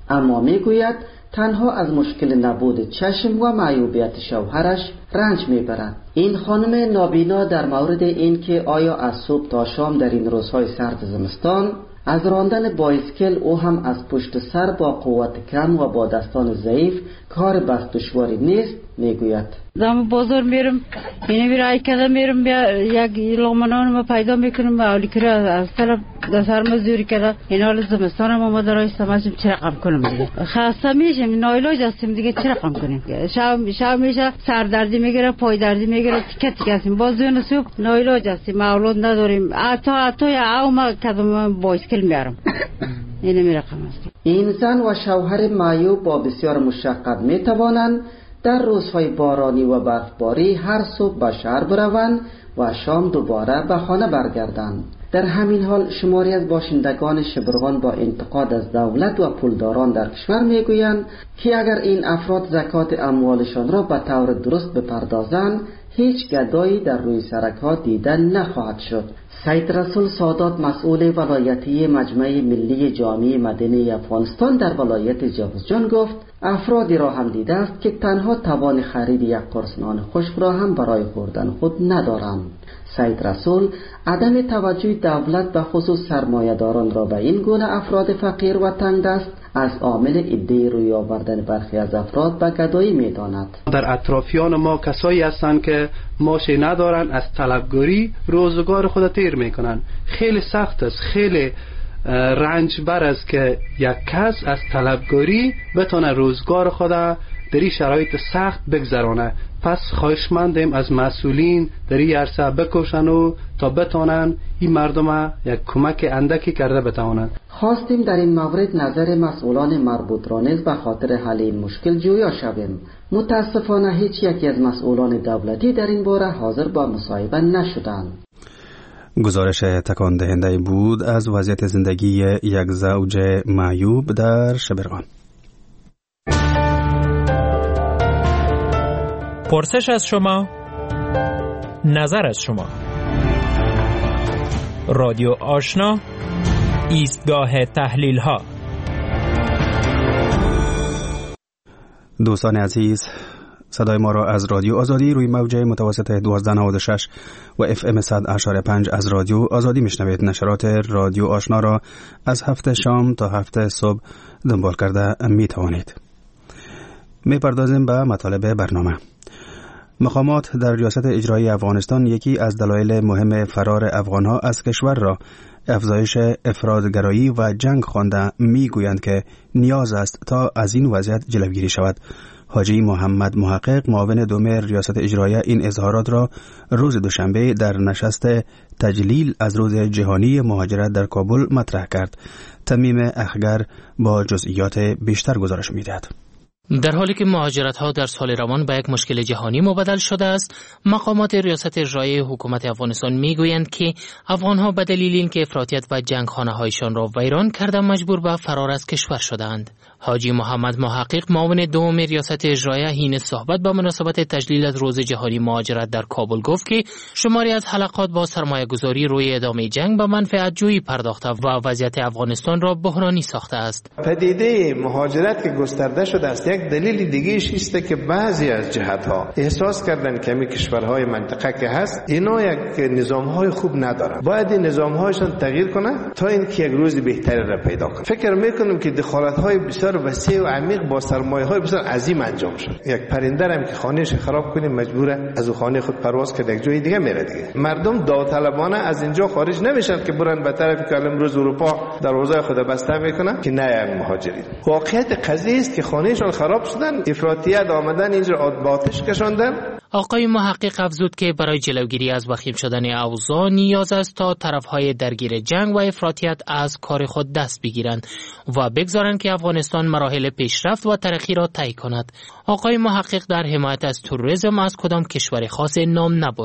اما میگوید تنها از مشکل نبود چشم و معیوبیت شوهرش رنج میبرد. این خانم نابینا در مورد این که آیا از صبح تا شام در این روزهای سرد زمستان از راندن بایسکل او هم از پشت سر با قوت کم و با دستان ضعیف کار بس دشواری نیست میگوید. دم بازار میرم، اینه میرای کده میرم، بیا یک لغمنان ما پیدا میکنم و اولی کرده از طرف دستار مزدوری کرده. این حال زمستان ما درای سماجم چه رقم کنم دیگه. خسته میشم، نایلاج هستیم دیگه، چه رقم کنیم. شب میشه سردردی میگیره، پای دردی میگیره، تیکه تیکه هستیم. بازون صبح نایلاج هستیم، اولاد نداریم. حتی او ما کدوم بایسکل میارم. اینه می رقم هستیم. این زن و شوهر معیوب با بسیار مشقت میتوانند در روزهای بارانی و برفباری هر صبح به شهر بروند و شام دوباره به خانه برگردند. در همین حال شماری از باشندگان شبرغان با انتقاد از دولت و پولداران در کشور میگویند که اگر این افراد زکات اموالشان را به طور درست بپردازند هیچ گدایی در روی سرک‌ها دیده نخواهد شد. سید رسول سادات مسئول ولایتی مجمع ملی جامع مدنی افغانستان در ولایت جوزجان گفت افرادی را هم دیده است که تنها توان خرید یک قرص نان خشک را هم برای خوردن خود ندارند. سید رسول عدم توجه دولت به خصوص سرمایه‌داران را به این گونه افراد فقیر و تنگدست از عامل ایده روی آوردن برخی از افراد به گدایی می‌داند. در اطرافیان ما کسایی هستند که ماشین ندارن، از طلبگاری روزگار خود تیر میکنن. خیلی سخت است، خیلی رنجبر است که یک کس از طلبگاری بتونه روزگار خود در این شرایط سخت بگذرانه. پس خواهشمندیم از مسئولین در این عرصه بکوشن و تا بتونن این مردم یک کمک اندکی کرده بتوانند. خواستیم در این مورد نظر مسئولان مربوط را نیز به خاطر حل این مشکل جویا شویم. متاسفانه هیچ یکی از مسئولان دولتی در این باره حاضر با مصاحبه نشدند. گزارش تکان دهنده بود از وضعیت زندگی یک زوج معیوب در شبرغان. پرسش از شما، نظر از شما. رادیو آشنا، ایستگاه تحلیل ها. دوستان عزیز، صدای ما را از رادیو آزادی روی موج متوسط 1296 و FM 100.5 از رادیو آزادی میشنوید. نشرات رادیو آشنا را از هفته شام تا هفته صبح دنبال کرده می توانید. می پردازیم به مطالب برنامه. مقامات در ریاست اجرایی افغانستان یکی از دلایل مهم فرار افغانها از کشور را افزایش افراطگرایی و جنگ خوانده میگویند که نیاز است تا از این وضعیت جلوگیری شود. حاجی محمد محقق معاون دوم ریاست اجرایی این اظهارات را روز دوشنبه در نشست تجلیل از روز جهانی مهاجرت در کابل مطرح کرد. تمیم اخگر با جزئیات بیشتر گزارش می‌دهد. در حالی که مهاجرت ها در سال روان به یک مشکل جهانی مبدل شده است، مقامات ریاست اجرایی حکومت افغانستان میگویند که افغان ها به دلیل اینکه افراطیت و جنگ خانه هایشان را ویران کرده مجبور به فرار از کشور شدند. حاجی محمد محقق معاون دوم ریاست اجرایی حین صحبت با مناسبت تجلیل از روز جهانی مهاجرت در کابل گفت که شماری از حلقات با سرمایه گذاری روی ادامه جنگ به منفعت جویی پرداخته و وضعیت افغانستان را بحرانی ساخته است. پدیده مهاجرت که گسترده شده است یک دلیل دیگه است که بعضی از جهت‌ها احساس کردن که می کشورهای منطقه که هست اینا یک نظام‌های خوب ندارن، باید این نظام‌هایشان تغییر کنه تا اینکه یک روز بهتری را پیدا کنه. فکر می‌کنم که دخالت‌های بسیار وسیع و عمیق با سرمایه‌های بسیار عظیم انجام شد. یک پرنده هم که خانه‌اش خراب کنه مجبوره از خانه خود پرواز کنه یک جای دیگه میره دیگه. مردم داوطلبانه از اینجا خارج نمیشن که برن به طرف که امروز اروپا دروازه خود بسته میکنن که نه مهاجرین. واقعیت قضیه است که خانه‌شان خراب شدن، افراطیت آمدن اینجا آتش کشاندن. آقای محقق افزود که برای جلوگیری از وخیم شدن اوضاع نیاز است تا طرفهای درگیر جنگ و افراطیت از کار خود دست بگیرند و بگذارند که افغانستان مراحل پیشرفت و ترقی را طی کند. آقای محقق در حمایت از تروریسم از کدام کشور خاص نام نبرد.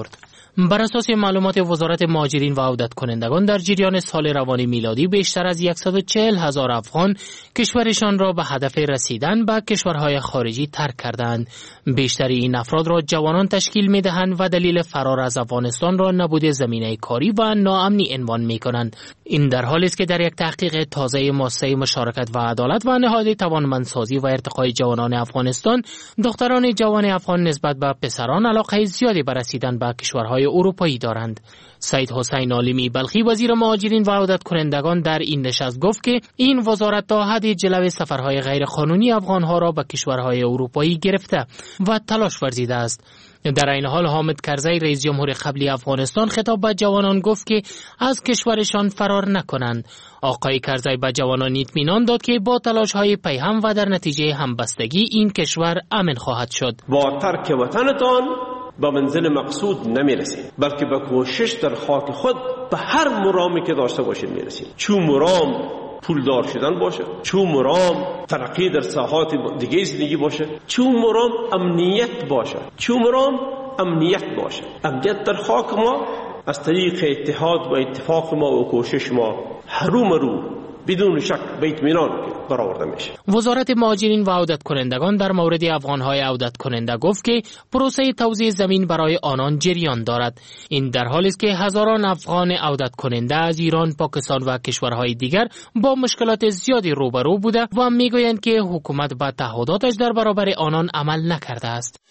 بر اساس معلومات وزارت مهاجرین و عودت کنندگان در جریان سال روانی میلادی بیشتر از 140,000 افغان کشورشان را به هدف رسیدن به کشورهای خارجی ترک کردند. بیشتر این افراد را جوانان تشکیل می‌دهند و دلیل فرار از افغانستان را نبود زمینه کاری و ناامنی عنوان می‌کنند. این در حالی است که در یک تحقیق تازه مؤسسه مشارکت و عدالت و نهاد توانمندسازی و ارتقای جوانان افغانستان، دختران جوان افغان نسبت به پسران علاقه زیادی به رسیدن به کشورهای اروپایی دارند. سید حسین عالمی بلخی وزیر مهاجرین و عودت کنندگان در این نشست گفت که این وزارت تا حدی جلوه سفرهای غیرقانونی افغانها را به کشورهای اروپایی گرفته و تلاش ورزیده است. در این حال حامد کرزی رئیس جمهور قبلی افغانستان خطاب به جوانان گفت که از کشورشان فرار نکنند. آقای کرزی به جوانان اطمینان داد که با تلاش‌های پیهم و در نتیجه همبستگی این کشور امن خواهد شد. با ترک وطنتان به منزل مقصود نمیرسید، بلکه به کوشش در خاک خود به هر مرامی که داشته باشید میرسید. چون مرام پولدار شدن باشه، چون مرام ترقی در ساحات دیگه زندگی باشه، چون مرام امنیت باشه، چون مرام امنیت باشه. امنیت در خاک ما از طریق اتحاد و اتفاق ما و کوشش ما هرو بدون شک به اطمینان برآورده میشه. وزارت مهاجرین و عودت کنندگان در مورد افغانهای عودت کننده گفت که پروسه توزیع زمین برای آنان جریان دارد. این در حالی است که هزاران افغان عودت کننده از ایران، پاکستان و کشورهای دیگر با مشکلات زیادی روبرو بوده و میگویند که حکومت به تعهداتش در برابر آنان عمل نکرده است.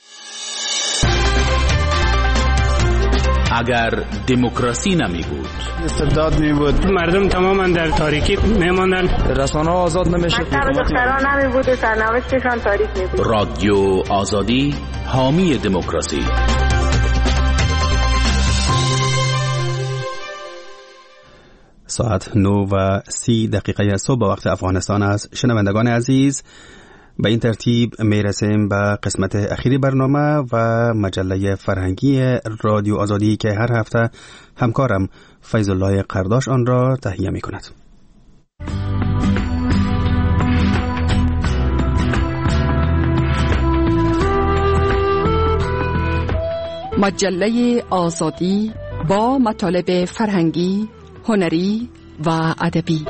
اگر دموکراسی نمی بود، استبداد می بود، مردم تماما در تاریکی می ماندن، رسانه آزاد نمیشد، دختران نمی بود و سرنوشتشان تاریک می بود. رادیو آزادی حامی دموکراسی. ساعت 9:30 صبح وقت افغانستان است. شنوندگان عزیز، به این ترتیب میرسیم به قسمت اخیری برنامه و مجله فرهنگی رادیو آزادی که هر هفته همکارم فیض الله قرداش آن را تهیه می کند. مجله آزادی با مطالب فرهنگی، هنری و ادبی.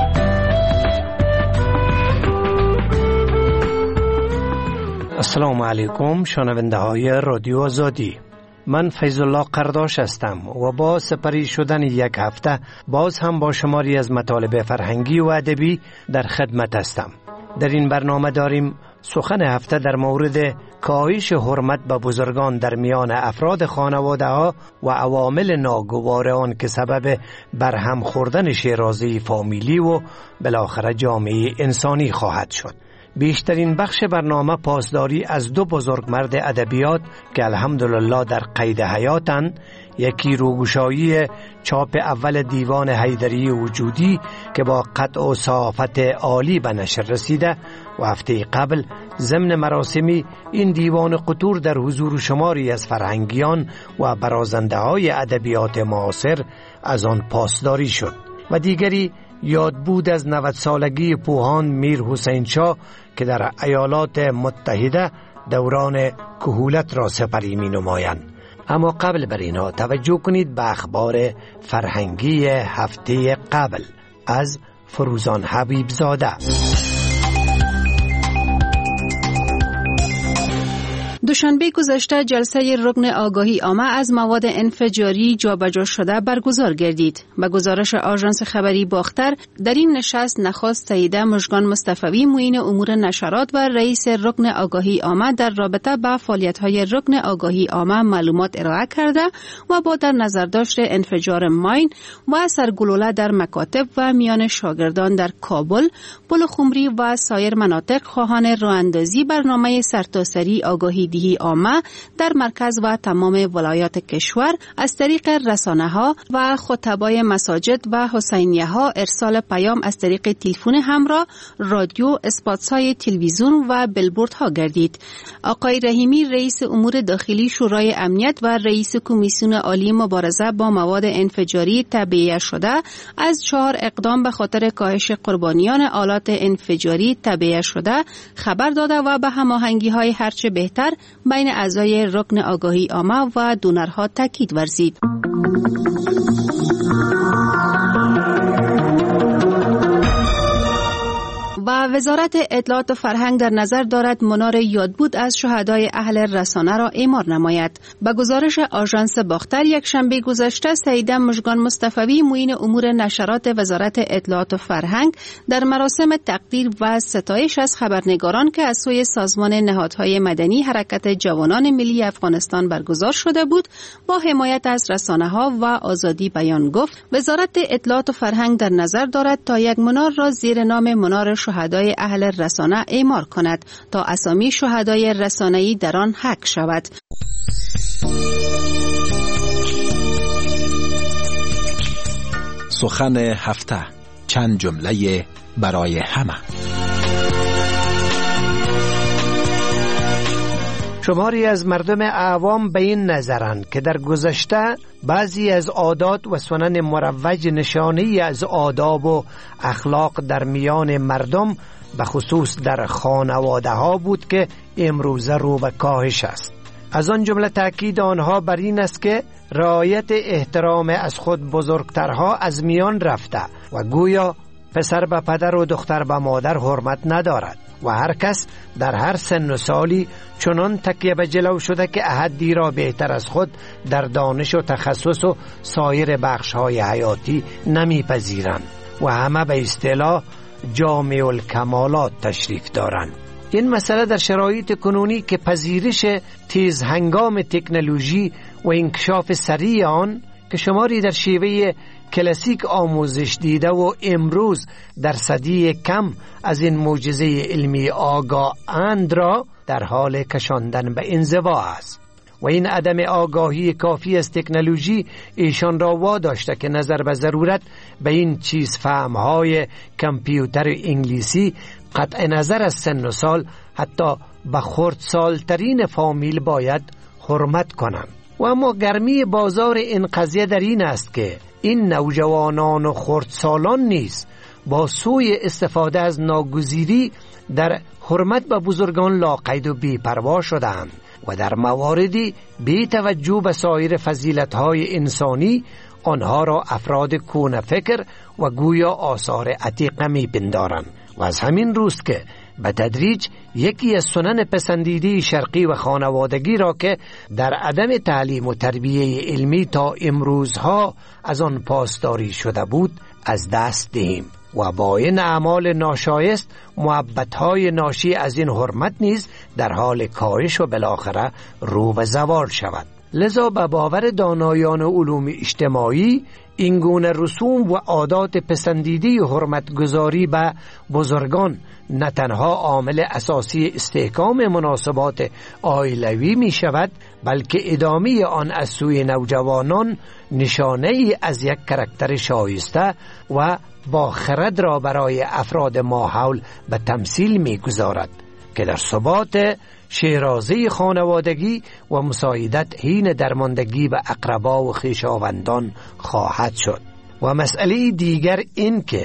السلام علیکم شنونده های رادیو آزادی. من فیض الله قرداش هستم و با سپری شدن یک هفته باز هم با شماری از مطالب فرهنگی و ادبی در خدمت هستم. در این برنامه داریم سخن هفته در مورد کاهش حرمت به بزرگان در میان افراد خانواده ها و عوامل ناگوار آن که سبب برهم خوردن شیرازه فامیلی و بالاخره جامعه انسانی خواهد شد. بیشترین بخش برنامه پاسداری از دو بزرگمرد ادبیات که الحمدلله در قید حیاتند، یکی روگشایی چاپ اول دیوان حیدری وجودی که با قطع و صحافت عالی به نشر رسیده و هفته قبل ضمن مراسمی این دیوان قطور در حضور شماری از فرهنگیان و برازنده های ادبیات معاصر از آن پاسداری شد و دیگری یاد بود از 90 سالگی پوهان میر حسین شاه که در ایالات متحده دوران کهولت را سپری می نمایند. اما قبل بر اینا توجه کنید به اخبار فرهنگی هفته قبل از فروزان حبیب زاده. دوشنبه گذشته جلسه رکن آگاهی عامه از مواد انفجاری جابجا شده برگزار گردید. به گزارش آژانس خبری باختر، در این نشست نخست سیده مژگان مصطفی معین امور نشرات و رئیس رکن آگاهی عامه در رابطه با فعالیت‌های رکن آگاهی عامه معلومات ارائه کرده و با در نظر داشت انفجار ماین و سرگلوله در مکاتب و میان شاگردان در کابل، پلخمری و سایر مناطق خواهان راه‌اندازی برنامه سرتاسری آگاهی دهی عامه در مرکز و تمام ولایات کشور از طریق رسانه‌ها و خطبای مساجد و حسینیه‌ها ارسال پیام از طریق تلفن همراه، رادیو، اسپات‌های تلویزیون و بیلبوردها گردید. آقای رحیمی رئیس امور داخلی شورای امنیت و رئیس کمیسیون عالی مبارزه با مواد انفجاری تبعیه شده از 4 اقدام به خاطر کاهش قربانیان آلات انفجاری تبعیه شده خبر داده و به هماهنگی‌های هرچه بهتر بین اعضای رکن آگاهی عامه و دونرها تاکید ورزید. و وزارت اطلاعات و فرهنگ در نظر دارد منار یادبود از شهدای اهل رسانه را اعمار نماید. به گزارش آژانس باختر یک شنبه گذشته سیده مژگان مصطفی معین امور نشرات وزارت اطلاعات و فرهنگ در مراسم تقدیر و ستایش از خبرنگاران که از سوی سازمان نهادهای مدنی حرکت جوانان ملی افغانستان برگزار شده بود با حمایت از رسانه‌ها و آزادی بیان گفت وزارت اطلاعات و فرهنگ در نظر دارد تا یک منار را زیر نام منار شهدای اهل رسانه اعمار کند تا اسامی شهدای رسانه‌ای در آن حک شود. سخن هفته، چند جمله برای همه. شماری از مردم عوام به این نظرند که در گذشته بعضی از عادات و سنن مروج نشانی از آداب و اخلاق در میان مردم به خصوص در خانواده ها بود که امروزه رو به کاهش است. از آن جمله تأکید آنها بر این است که رعایت احترام از خود بزرگترها از میان رفته و گویا پسر به پدر و دختر به مادر حرمت ندارد و هر کس در هر سن و سالی چنان تکیه به جلو شده که احدی را بهتر از خود در دانش و تخصص و سایر بخش‌های حیاتی نمیپذیرند و همه به اصطلاح جامع الکمالات تشریف دارند. این مسئله در شرایط کنونی که پذیرش تیز هنگام تکنولوژی و انکشاف سریع آن که شماری در شیوه کلاسیک آموزش دیده و امروز در صدی کم از این معجزه علمی آگاهند را در حال کشاندن به انزوا است و این عدم آگاهی کافی از تکنولوژی ایشان را واداشته که نظر به ضرورت به این چیز فهمهای کامپیوتر انگلیسی قطع نظر از سن و سال حتی به خردسالترین فامیل باید حرمت کنند. و اما گرمی بازار این قضیه در این است که این نوجوانان و خردسالان نیز با سوی استفاده از ناگزیری در حرمت به بزرگان لاقید و بی‌پروا شدند و در مواردی بی توجه به سایر فضیلت‌های انسانی آنها را افراد کون فکر و گویا آثار عتیقه می‌پندارند و از همین روست که به تدریج یکی از سنن پسندیده شرقی و خانوادگی را که در عدم تعلیم و تربیه علمی تا امروزها از آن پاسداری شده بود از دست دهیم و با این اعمال ناشایست محبت‌های ناشی از این حرمت نیز در حال کاهش و بالاخره رو به زوال شود. لذا به باور دانایان علوم اجتماعی این گونه رسوم و عادات پسندیده حرمتگذاری به بزرگان نه تنها عامل اساسی استحکام مناسبات عائلوی می شود بلکه ادامه آن از سوی نوجوانان نشانه ای از یک کاراکتر شایسته و با خرد را برای افراد ماحول به تمثیل می گذارد که در ثبات شیرازه خانوادگی و مساعدت حین درماندگی به اقربا و خویشاوندان خواهد شد. و مسئله دیگر این که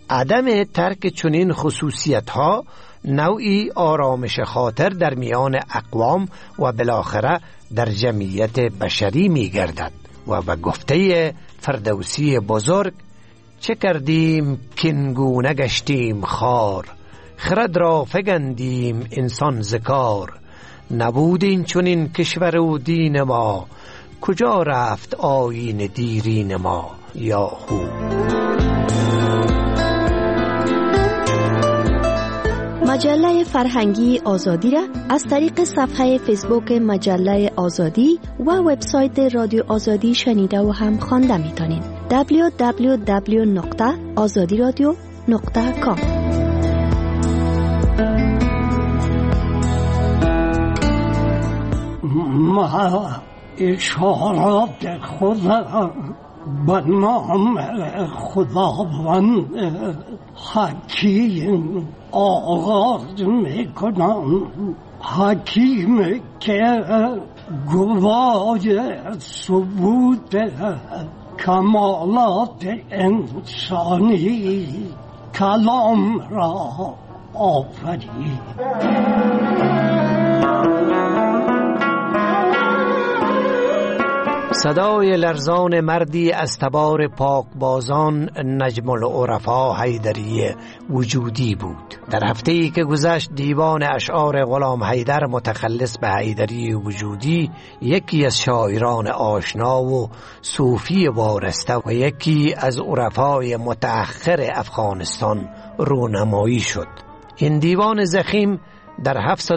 عدم ترک چنین خصوصیت‌ها نوعی آرامش خاطر در میان اقوام و بالاخره در جمعیت بشری می‌گردد و به گفته فردوسی بزرگ چه کردیم کینگونه گشتیم خار خرد را فگندیم انسان ذکار نبود این چنین کشور و دین ما کجا رفت آیین دیرین ما یا خوب. مجله فرهنگی آزادی را از طریق صفحه فیسبوک مجله آزادی و وبسایت رادیو آزادی شنیده و هم خوانده میتونید. www.azadiradio.com ما اشارات خدا به نام خداوند حکیم آغاز میکنم. حکیم که گواه ثبوت کمالات انسانی کلام را آفرید. صدای لرزان مردی از تبار پاکبازان نجم العرفا حیدری وجودی بود. در هفته‌ای که گذشت دیوان اشعار غلام حیدر متخلص به حیدری وجودی، یکی از شاعران آشنا و صوفی وارسته و یکی از عرفای متأخر افغانستان رونمایی شد. این دیوان ضخیم در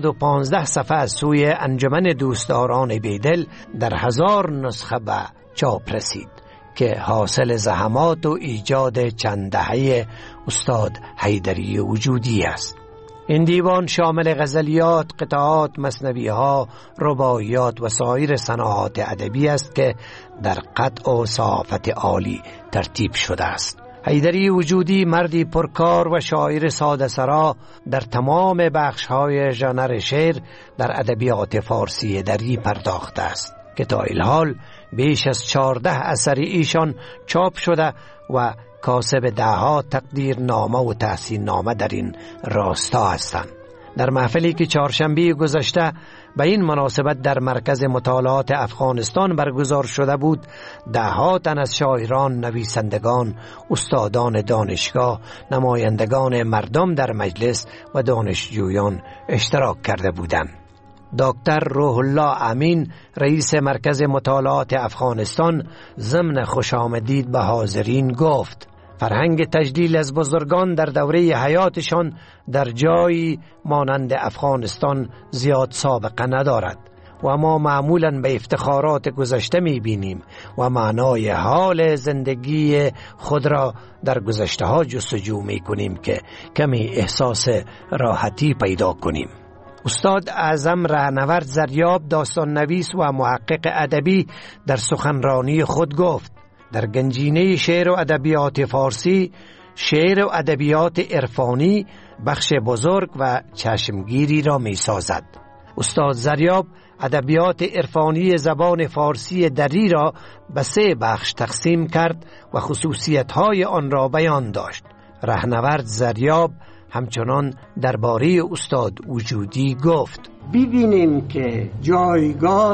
715 صفحه از سوی انجمن دوستداران بیدل در 1000 نسخه به چاپ رسید که حاصل زحمات و ایجاد چند دهه استاد حیدری وجودی است. این دیوان شامل غزلیات، قطعات، مثنوی‌ها، رباعیات و سایر صناعات ادبی است که در قطع و صحافت عالی ترتیب شده است. حیدری وجودی مردی پرکار و شاعر ساده سرا در تمام بخش‌های ژانر شعر در ادبیات فارسی دری پرداخته است که تا الحال بیش از 14 اثر ایشان چاپ شده و کاسب ده‌ها تقدیرنامه و تحسین نامه در این راستا هستند. در محفلی که چهارشنبه گذشته به این مناسبت در مرکز مطالعات افغانستان برگزار شده بود، ده‌ها تن از شاعران، نویسندگان، استادان دانشگاه، نمایندگان مردم در مجلس و دانشجویان اشتراک کرده بودند. دکتر روح الله امین، رئیس مرکز مطالعات افغانستان، ضمن خوش آمدید به حاضرین گفت: فرهنگ تجلیل از بزرگان در دوره حیاتشان در جایی مانند افغانستان زیاد سابقه ندارد و ما معمولاً به افتخارات گذشته می‌بینیم و معنای حال زندگی خود را در گذشته ها جستجو می‌کنیم که کمی احساس راحتی پیدا کنیم. استاد اعظم رهنورد زریاب، داستان نویس و محقق ادبی، در سخنرانی خود گفت: در گنجینه شعر و ادبیات فارسی، شعر و ادبیات عرفانی بخش بزرگ و چشمگیری را می سازد. استاد زریاب ادبیات عرفانی زبان فارسی دری را به 3 بخش تقسیم کرد و خصوصیت‌های آن را بیان داشت. رهنورد زریاب همچنان درباره استاد وجودی گفت: ببینیم که جایگاه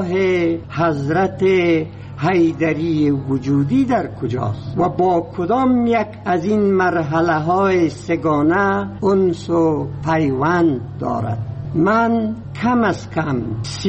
حضرت حیدری وجودی در کجاست و با کدام یک از این مرحله های سگانه انس و پیوند دارد. من کم از کم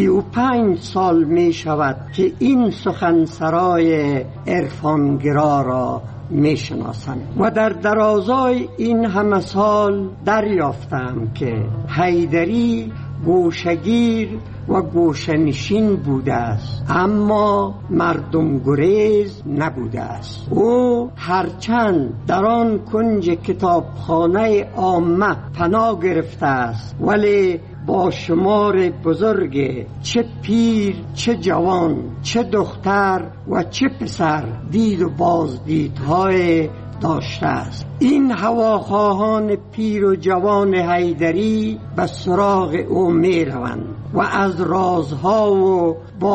35 سال می شود که این سخنسرای عرفانگرا را می شناسم و در درازای این همه سال دریافتم که حیدری گوشگیر و گوشنشین بوده است، اما مردم گریز نبوده است. او هرچند در آن کنج کتابخانه عامه پناه گرفته است، ولی با شمار بزرگ چه پیر، چه جوان، چه دختر و چه پسر دید و بازدیدهای داشته است. این هواخواهان پیر و جوان حیدری به سراغ او می روند و از رازها و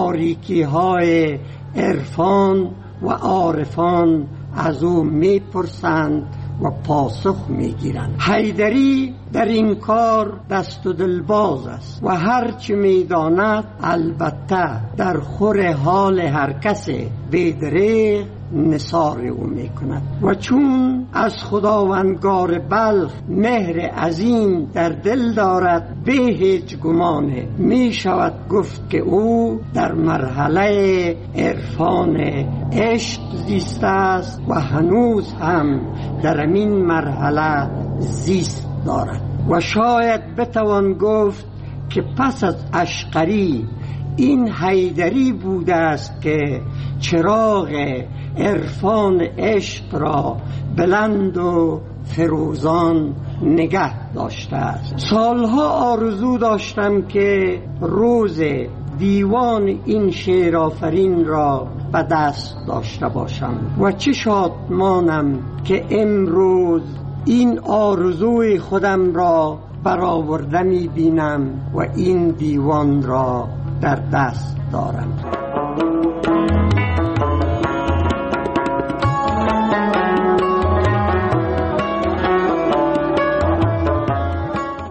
باریکی‌های عرفان و عارفان از او می پرسند و پاسخ می گیرند. حیدری در این کار دست و دلباز است و هرچی می داند البته در خور حال هر کس بدریغ نثار او می کند و چون از خداوندگار بلخ مهر عظیم در دل دارد، به هیچ گمان می شود گفت که او در مرحله عرفان عشق زیسته است و هنوز هم در این مرحله زیست دارد و شاید بتوان گفت که پس از اشقری این حیدری بوده است که چراغ عرفان عشق را بلند و فروزان نگه داشته است. سالها آرزو داشتم که روز دیوان این شعر آفرین را به دست داشته باشم و چه شادمانم که امروز این آرزوی خودم را برآورده می بینم و این دیوان را در دست دارم.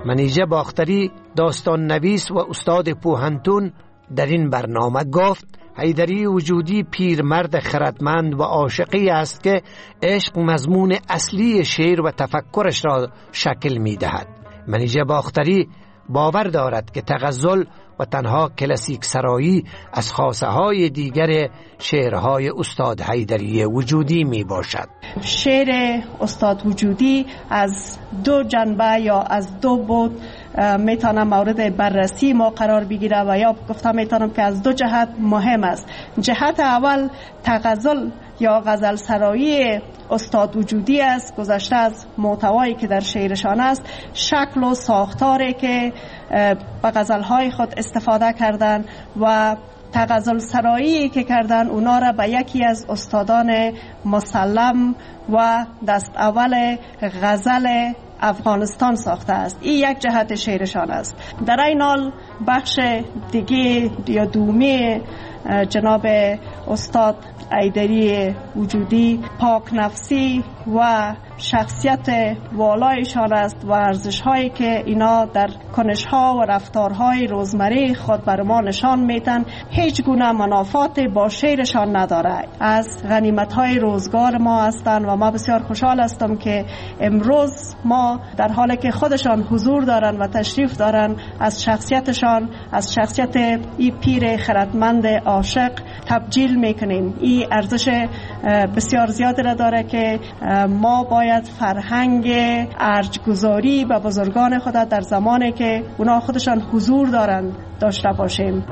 منیژه باختری، داستان نویس و استاد پوهنتون، در این برنامه گفت: حیدری وجودی پیرمرد خردمند و عاشقی است که عشق مضمون اصلی شعر و تفکرش را شکل می دهد. منیژه باختری باور دارد که تغزل و تنها کلاسیک سرایی از خاصه های دیگر شعرهای استاد حیدری وجودی می باشد. شعر استاد وجودی از دو جنبه یا از دو بود میتونم مورد بررسی ما قرار بگیره و یا گفتم میتونم که از دو جهت مهم است. جهت اول تغزل یا غزل سرایی استاد وجودی است، گذشته از محتوایی که در شعرشان است، شکل و ساختاری که به غزلهای خود استفاده کردن و تغزل سرایی که کردن اونا را به یکی از استادان مسلم و دست اول غزل افغانستان ساخته است. این یک جهت شعرشان است. در این حال بخش دیگه یا دومی جناب استاد حیدری وجودی پاک نفسی و شخصیت والایشان است و ارزش‌هایی که اینا در کنش‌ها و رفتارهای روزمره خود بر ما نشان میدن هیچ گونه منافات با شعرشان نداره، از غنیمت‌های روزگار ما هستند و ما بسیار خوشحال هستم که امروز ما در حالی که خودشان حضور دارن و تشریف دارن از شخصیتشان، از شخصیت این پیر خردمند عاشق تبجیل میکنیم. این ارزش بسیار زیادی را داره که ما باید فرهنگ ارجگذاری به بزرگان خود در زمانی که اونا خودشان حضور دارند داشته باشیم.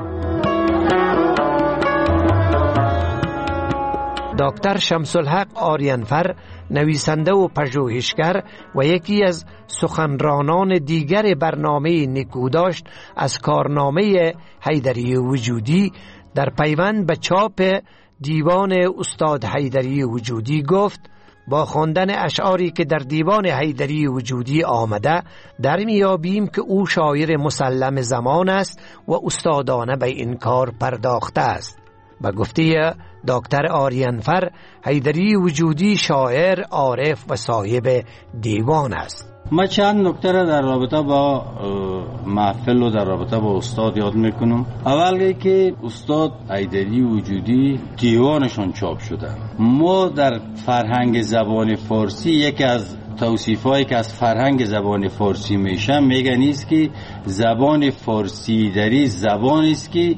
دکتر شمس الحق آریانفر، نویسنده و پژوهشگر و یکی از سخنرانان دیگر برنامه نکوداشت از کارنامه حیدری وجودی، در پیوند به چاپ دیوان استاد حیدری وجودی گفت با خواندن اشعاری که در دیوان حیدری وجودی آمده در میابیم که او شاعر مسلم زمان است و استادانه به این کار پرداخته است. به گفته دکتر آریانفر، حیدری وجودی شاعر، عارف و صاحب دیوان است. ما چند نکته را در رابطه با محفل و در رابطه با استاد یاد میکنم. اول که استاد حیدری وجودی دیوانشون چاپ شده. ما در فرهنگ زبان فارسی یکی از توصیفایی که از فرهنگ زبان فارسی میشه میگن نیست که زبان فارسی دری زبانی است که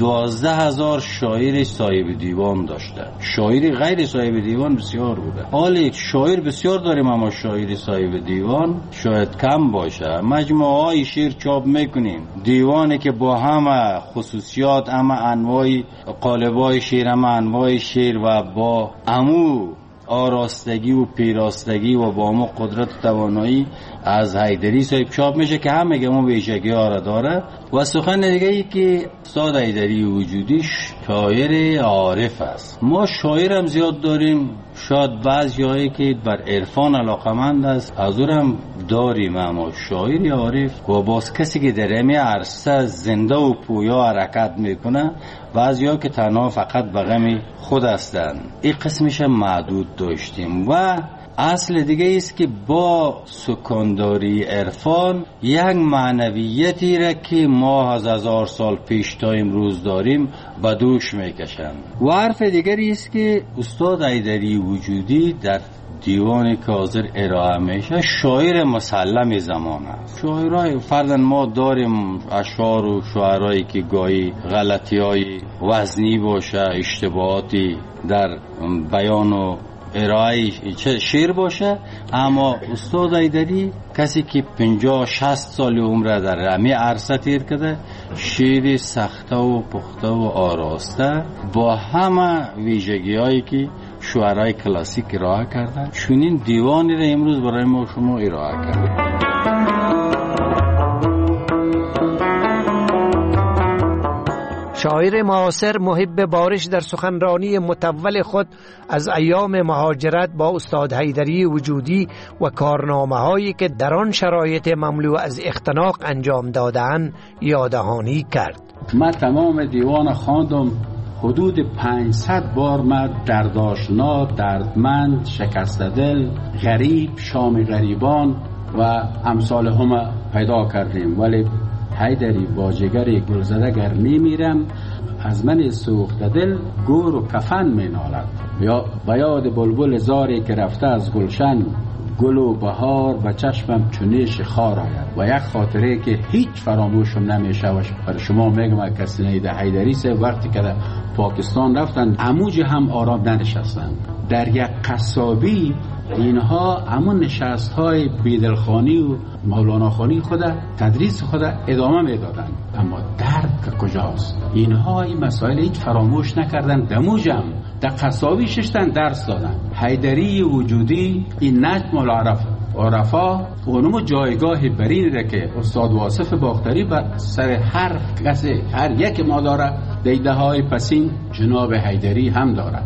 12,000 شاعر صاحب دیوان داشته. شاعر غیر صاحب دیوان بسیار بوده. حالا شاعر بسیار داریم اما شاعر صاحب دیوان شاید کم باشه. مجموعه های شعر چاپ میکنیم، دیوانی که با همه خصوصیات، همه انواع قالب‌های شعر، همه انواع شعر و با عمو آراستگی و پیراستگی و با ما قدرت و توانایی از حیدری صاحب چاپ میشه که همه گمو ویژگی ها را داره. و سخن دیگه ای که استاد حیدری وجودی شاعر عارف است. ما شاعر هم زیاد داریم، شاید بعضی هایی که بر عرفان علاقمند است از هم داریم، اما شاعر عارف و باز کسی که در همه عرصه زنده و پویا حرکت میکنه، بعضی ها که تنها فقط به غم خود هستند. این قسمش معدود داشتیم. و اصل دیگه است که با سکنداری عرفان یک معنویتی را که ما از 1000 سال پیش تا امروز داریم به دوش میکشند. و حرف دیگری است که استاد حیدری وجودی در دیوان که حاضر ارائه میشه شاعر مسلم زمان است. شاعرای فردن ما داریم اشعار و شعرایی که گاهی غلطی های وزنی باشه، اشتباهاتی در بیان و ارائه شعر باشه، اما استاد حیدری کسی که 50-60 سال عمر در همه عرصه تیر کرده، شعر سخته و پخته و آراسته با همه ویژگی هایی که شعرهای کلاسیک ارائه کردن، چنین دیوانی را امروز برای ما شما ارائه کردن. شاعر معاصر محب بارش در سخنرانی متول خود از ایام مهاجرت با استاد حیدری وجودی و کارنامه هایی که در آن شرایط مملو از اختناق انجام دادن یاددهانی کرد. من تمام دیوان خواندم، حدود 500 بار من دردآشنا، دردمند، شکسته دل، غریب، شام غریبان و امثال هم پیدا کردیم. ولی حیدری با جگر گلزده گر میمیرم از من سوخته دل گور و کفن می نالد. یا به یاد بلبل زاری که رفته از گلشن، گل و بهار به چشمم چونیش خار آید. و یک خاطره که هیچ فراموشم نمیشه و برای شما میگم که سید حیدری صاحب وقتی که پاکستان رفتن عموج هم آرام ننشستن، در یک قصابی اینها همون نشست های بیدلخانی و مولانا خانی خود تدریس خود ادامه میدادن. اما درد که کجاست؟ اینها این مسائل هیچ فراموش نکردن، دموجم در قصابی ششتن درس دادن. حیدری وجودی این نجم العرفا اونمو جایگاه برینه که استاد واصف باختری بر سر هر کسی هر یک ما داره، دیده های پسین جناب حیدری هم داره.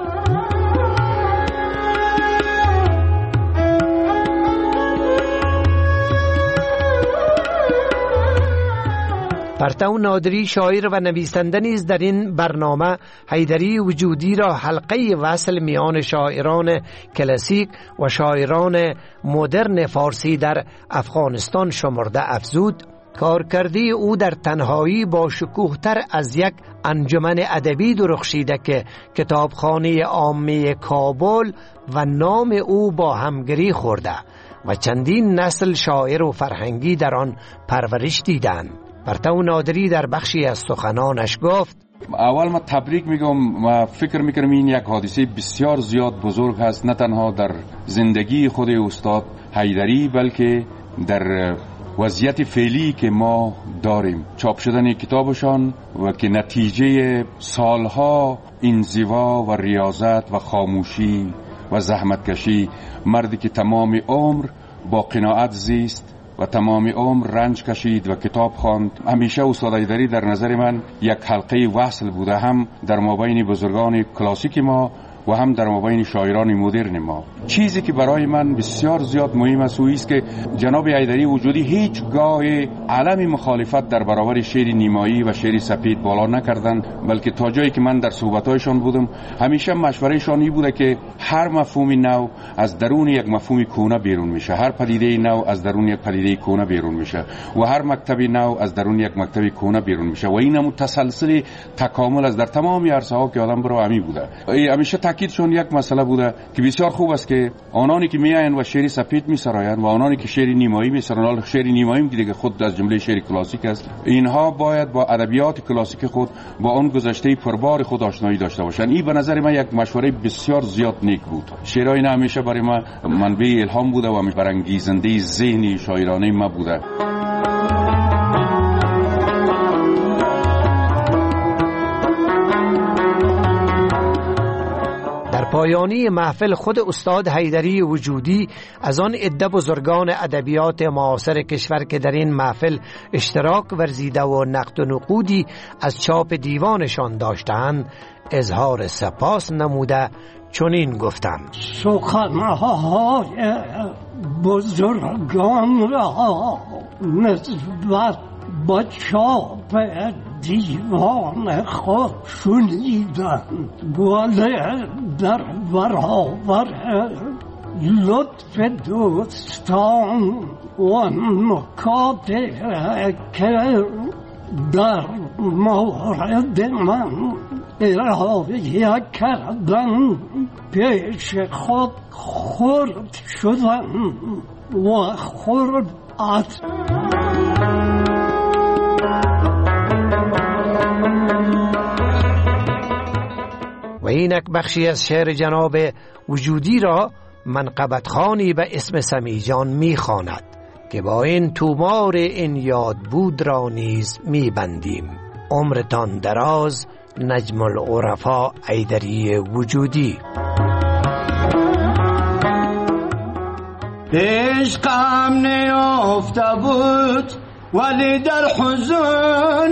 پرتو نادری شاعر و نویسنده نیز در این برنامه حیدری وجودی را حلقه وصل میان شاعران کلاسیک و شاعران مدرن فارسی در افغانستان شمرده افزود. کارکردی او در تنهایی با شکوه‌تر از یک انجمن ادبی درخشیده که کتابخانه عامه کابل و نام او با همگری خورده و چندین نسل شاعر و فرهنگی در آن پرورش دیدند. پرتو نادری در بخشی از سخنانش گفت: اول ما تبریک میگم و فکر میکنم این یک حادثه بسیار زیاد بزرگ هست، نه تنها در زندگی خود استاد حیدری بلکه در وضعیت فعلی که ما داریم. چاپ شدن کتابشان و که نتیجه سالها انزوا و ریاضت و خاموشی و زحمتکشی، مردی که تمام عمر با قناعت زیست و تمام عمر رنج کشید و کتاب خواند. همیشه استاد حیدری در نظر من یک حلقه وصل بوده، هم در مابین بزرگان کلاسیک ما و هم در مابین شاعران مدرن ما. چیزی که برای من بسیار زیاد مهم است او است که جناب حیدری وجودی هیچگاه علم مخالفت در برابر شعر نیمایی و شعر سپید بالا نکردند، بلکه تا جایی که من در صحبت‌هایشان بودم همیشه مشورهشان این بوده که هر مفهوم نو از درون یک مفهوم کهنه بیرون میشه، هر پدیده نو از درون یک پدیده کهنه بیرون میشه و هر مکتب نو از درون یک مکتب کهنه بیرون میشه و این هم تسلسل تکامل از در تمام عرصه‌ها که آدم برای همین بوده. همیشه تاکیدشون یک مسئله بوده که بسیار خوب است که آنانی که میآیند و شعر سپید میسرایند و آنانی که شعر نیمایی میسرایند، شعر نیمایی که دیگه خود از جمله شعر کلاسیک است، اینها باید با ادبیات کلاسیک خود با آن گذشته پربار خود آشنایی داشته باشند. این به نظر من یک مشوره بسیار زیاد نیک بود. شعرهای اینا همیشه برای من منبع الهام بوده و برانگیزنده ذهنی شاعرانه ما بوده. پایانی محفل خود استاد حیدری وجودی از آن عده بزرگان ادبیات معاصر کشور که در این محفل اشتراک ورزیده و نقد و نقودی از چاپ دیوانشان داشتند اظهار سپاس نموده چنین گفتند: سخنهای بزرگان را نسبت با چاپ دیوان خود شنیدن، ولی در برابر لطف دوستان و نکات که در مورد من ارائه کردن پیش خود خرد شدن و خرد و اینک بخشی از شعر جناب وجودی را منقبت خانی به اسم سمیجان میخواند که با این تومار این یاد بود را نیز میبندیم. عمرتان دراز. نجم العرفا حیدری وجودی. عشقم نیافته بود ولی در حضور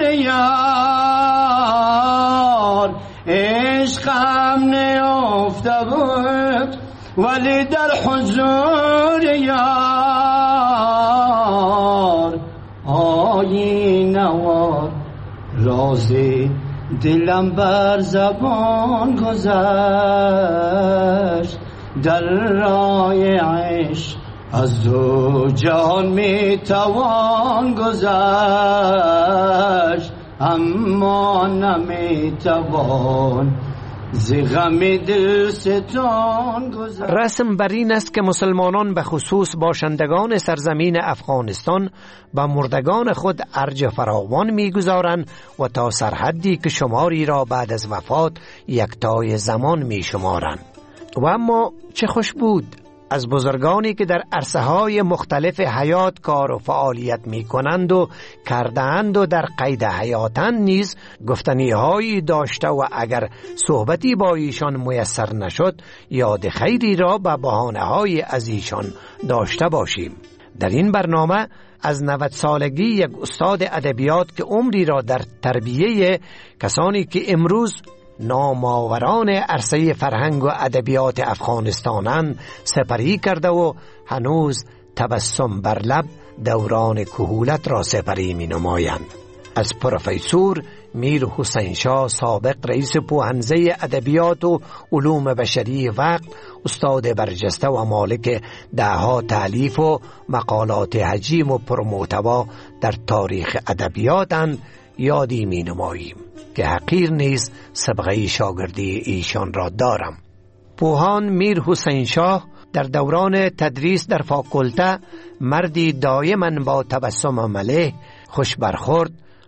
یار، عشقم نیافته بود ولی در حضور یار، آینه وار رازی دلم بر زبان گذشت، در رای عشق از دو جهان می توان گذشت، اما نمیتوان ز غم دلستان گذر. رسم بر این است که مسلمانان به خصوص باشندگان سرزمین افغانستان به مردگان خود ارج فراوان می‌گذارند و تا سرحدی که شماری را بعد از وفات یکتای زمان می‌شمارند. و اما چه خوش بود از بزرگانی که در عرصه‌های مختلف حیات کار و فعالیت می‌کنند و کردند و در قید حیاتند نیز گفتنی‌هایی داشته و اگر صحبتی با ایشان میسر نشد یاد خیری را به بهانه‌های از ایشان داشته باشیم. در این برنامه از 90 سالگی یک استاد ادبیات که عمری را در تربیه کسانی که امروز نامآوران عرصه فرهنگ و ادبیات افغانستانند سپری کرده و هنوز تبسم بر لب دوران کهولت را سپری می نمایند. از پروفسور میر حسین شاه سابق رئیس پوهنزه ادبیات و علوم بشری وقت، استاد برجسته و مالک دهها تالیف و مقالات حجیم و پرمحتوا در تاریخ ادبیاتند یادی می نماییم که حقیر نیز سابقه شاگردی ایشان را دارم. پوهان میر حسین شاه در دوران تدریس در فاکولته مردی دائما با تبسم ملیح، خوش برخورد،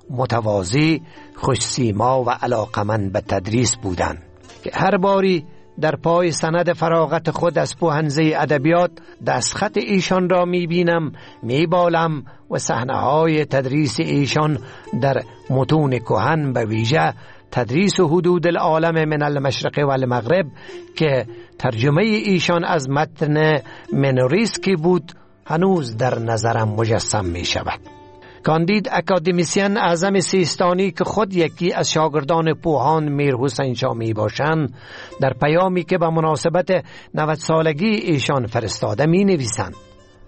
متواضع، خوش سیما و علاقمند به تدریس بودند که هر باری در پای سند فراغت خود از پوهنزه ادبیات دستخط ایشان را میبینم، میبالم و صحنه‌های تدریس ایشان در متون کهن به ویژه تدریس حدود العالم من المشرق و المغرب که ترجمه ایشان از متن منوریسکی بود هنوز در نظرم مجسم می شود. کاندید اکادمیسین اعظم سیستانی که خود یکی از شاگردان پوهان میر حسین شاه می باشند در پیامی که به مناسبت 90 سالگی ایشان فرستاده می نویسند: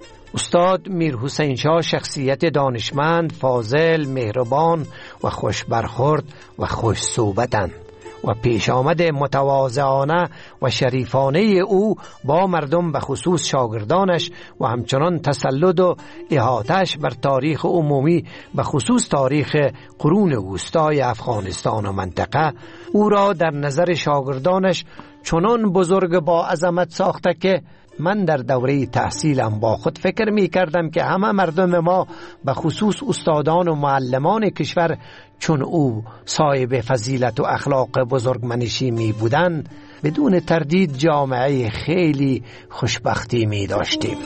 استاد میر حسین شاه شخصیت دانشمند، فاضل، مهربان و خوش برخورد و خوش صحبتند و پیش آمد متواضعانه و شریفانه او با مردم به خصوص شاگردانش و همچنان تسلط و احاطه‌اش بر تاریخ عمومی به خصوص تاریخ قرون وسطای افغانستان و منطقه او را در نظر شاگردانش چنان بزرگ با عظمت ساخته که من در دوره تحصیلم با خود فکر می کردم که همه مردم ما به خصوص استادان و معلمان کشور چون او صاحب فضیلت و اخلاق بزرگمنشی می بودند بدون تردید جامعه خیلی خوشبختی می داشتیم.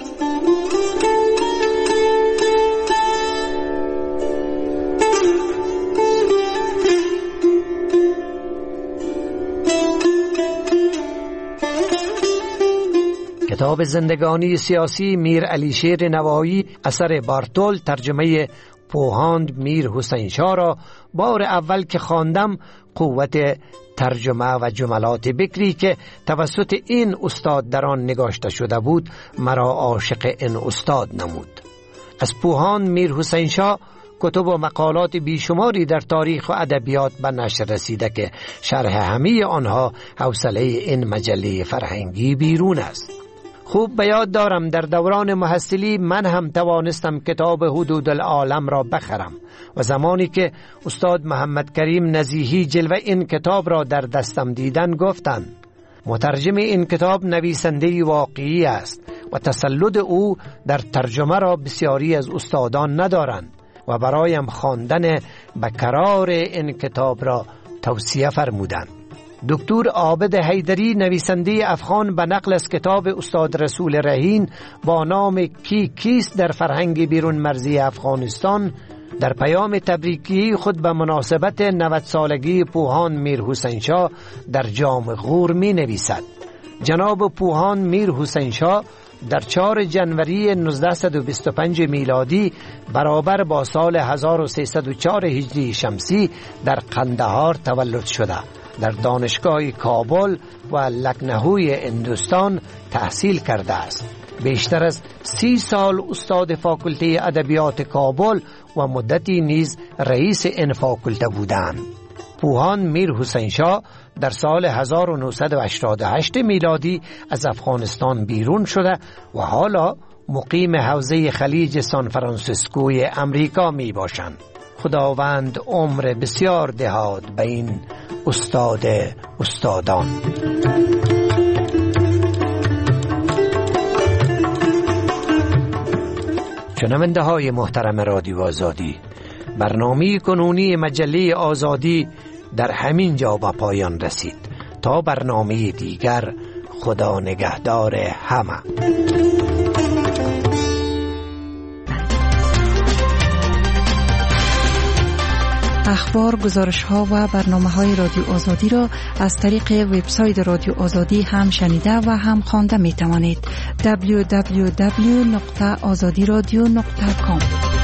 کتاب زندگانی سیاسی میر علی شیر نوایی اثر بارتول ترجمه پوهاند میر حسین شاه را بار اول که خواندم قوت ترجمه و جملات بکری که توسط این استاد در آن نگاشته شده بود مرا عاشق این استاد نمود. از پوهاند میر حسین شاه کتب و مقالات بیشماری در تاریخ و ادبیات به نشر رسیده که شرح همه آنها حوصله این مجله فرهنگی بیرون است. خوب به یاد دارم در دوران محصلی من هم توانستم کتاب حدود العالم را بخرم و زمانی که استاد محمد کریم نزیهی جلوه این کتاب را در دستم دیدن گفتند مترجم این کتاب نویسنده واقعی است و تسلط او در ترجمه را بسیاری از استادان ندارند و برایم خواندن بکرار این کتاب را توصیه فرمودند. دکتر عابد حیدری نویسنده افغان به نقل از کتاب استاد رسول رهین با نام کیست در فرهنگ بیرون مرزی افغانستان در پیام تبریکی خود به مناسبت 90 سالگی پوهان میر حسین شاه در جام غور می نویسد: جناب پوهان میر حسین شاه در 4 جنوری 1925 میلادی برابر با سال 1304 هجری شمسی در قندهار تولد شده. در دانشگاه کابل و لکنهوی هندوستان تحصیل کرده است. بیشتر از 30 سال استاد فاکولته ادبیات کابل و مدتی نیز رئیس این فاکولته بودند. پوهان میر حسین شاه در سال 1988 میلادی از افغانستان بیرون شده و حالا مقیم حوزه خلیج سان فرانسیسکوی امریکا می باشند. خداوند عمر بسیار دهاد به این استاد استادان. شنونده های محترم رادیو آزادی، برنامه کنونی مجله آزادی در همین جا به پایان رسید. تا برنامه دیگر، خدا نگهدار همه. اخبار، گزارش‌ها و برنامه‌های رادیو آزادی را از طریق وبسایت رادیو آزادی هم شنیده و هم خوانده می‌توانید. www.azadiradio.com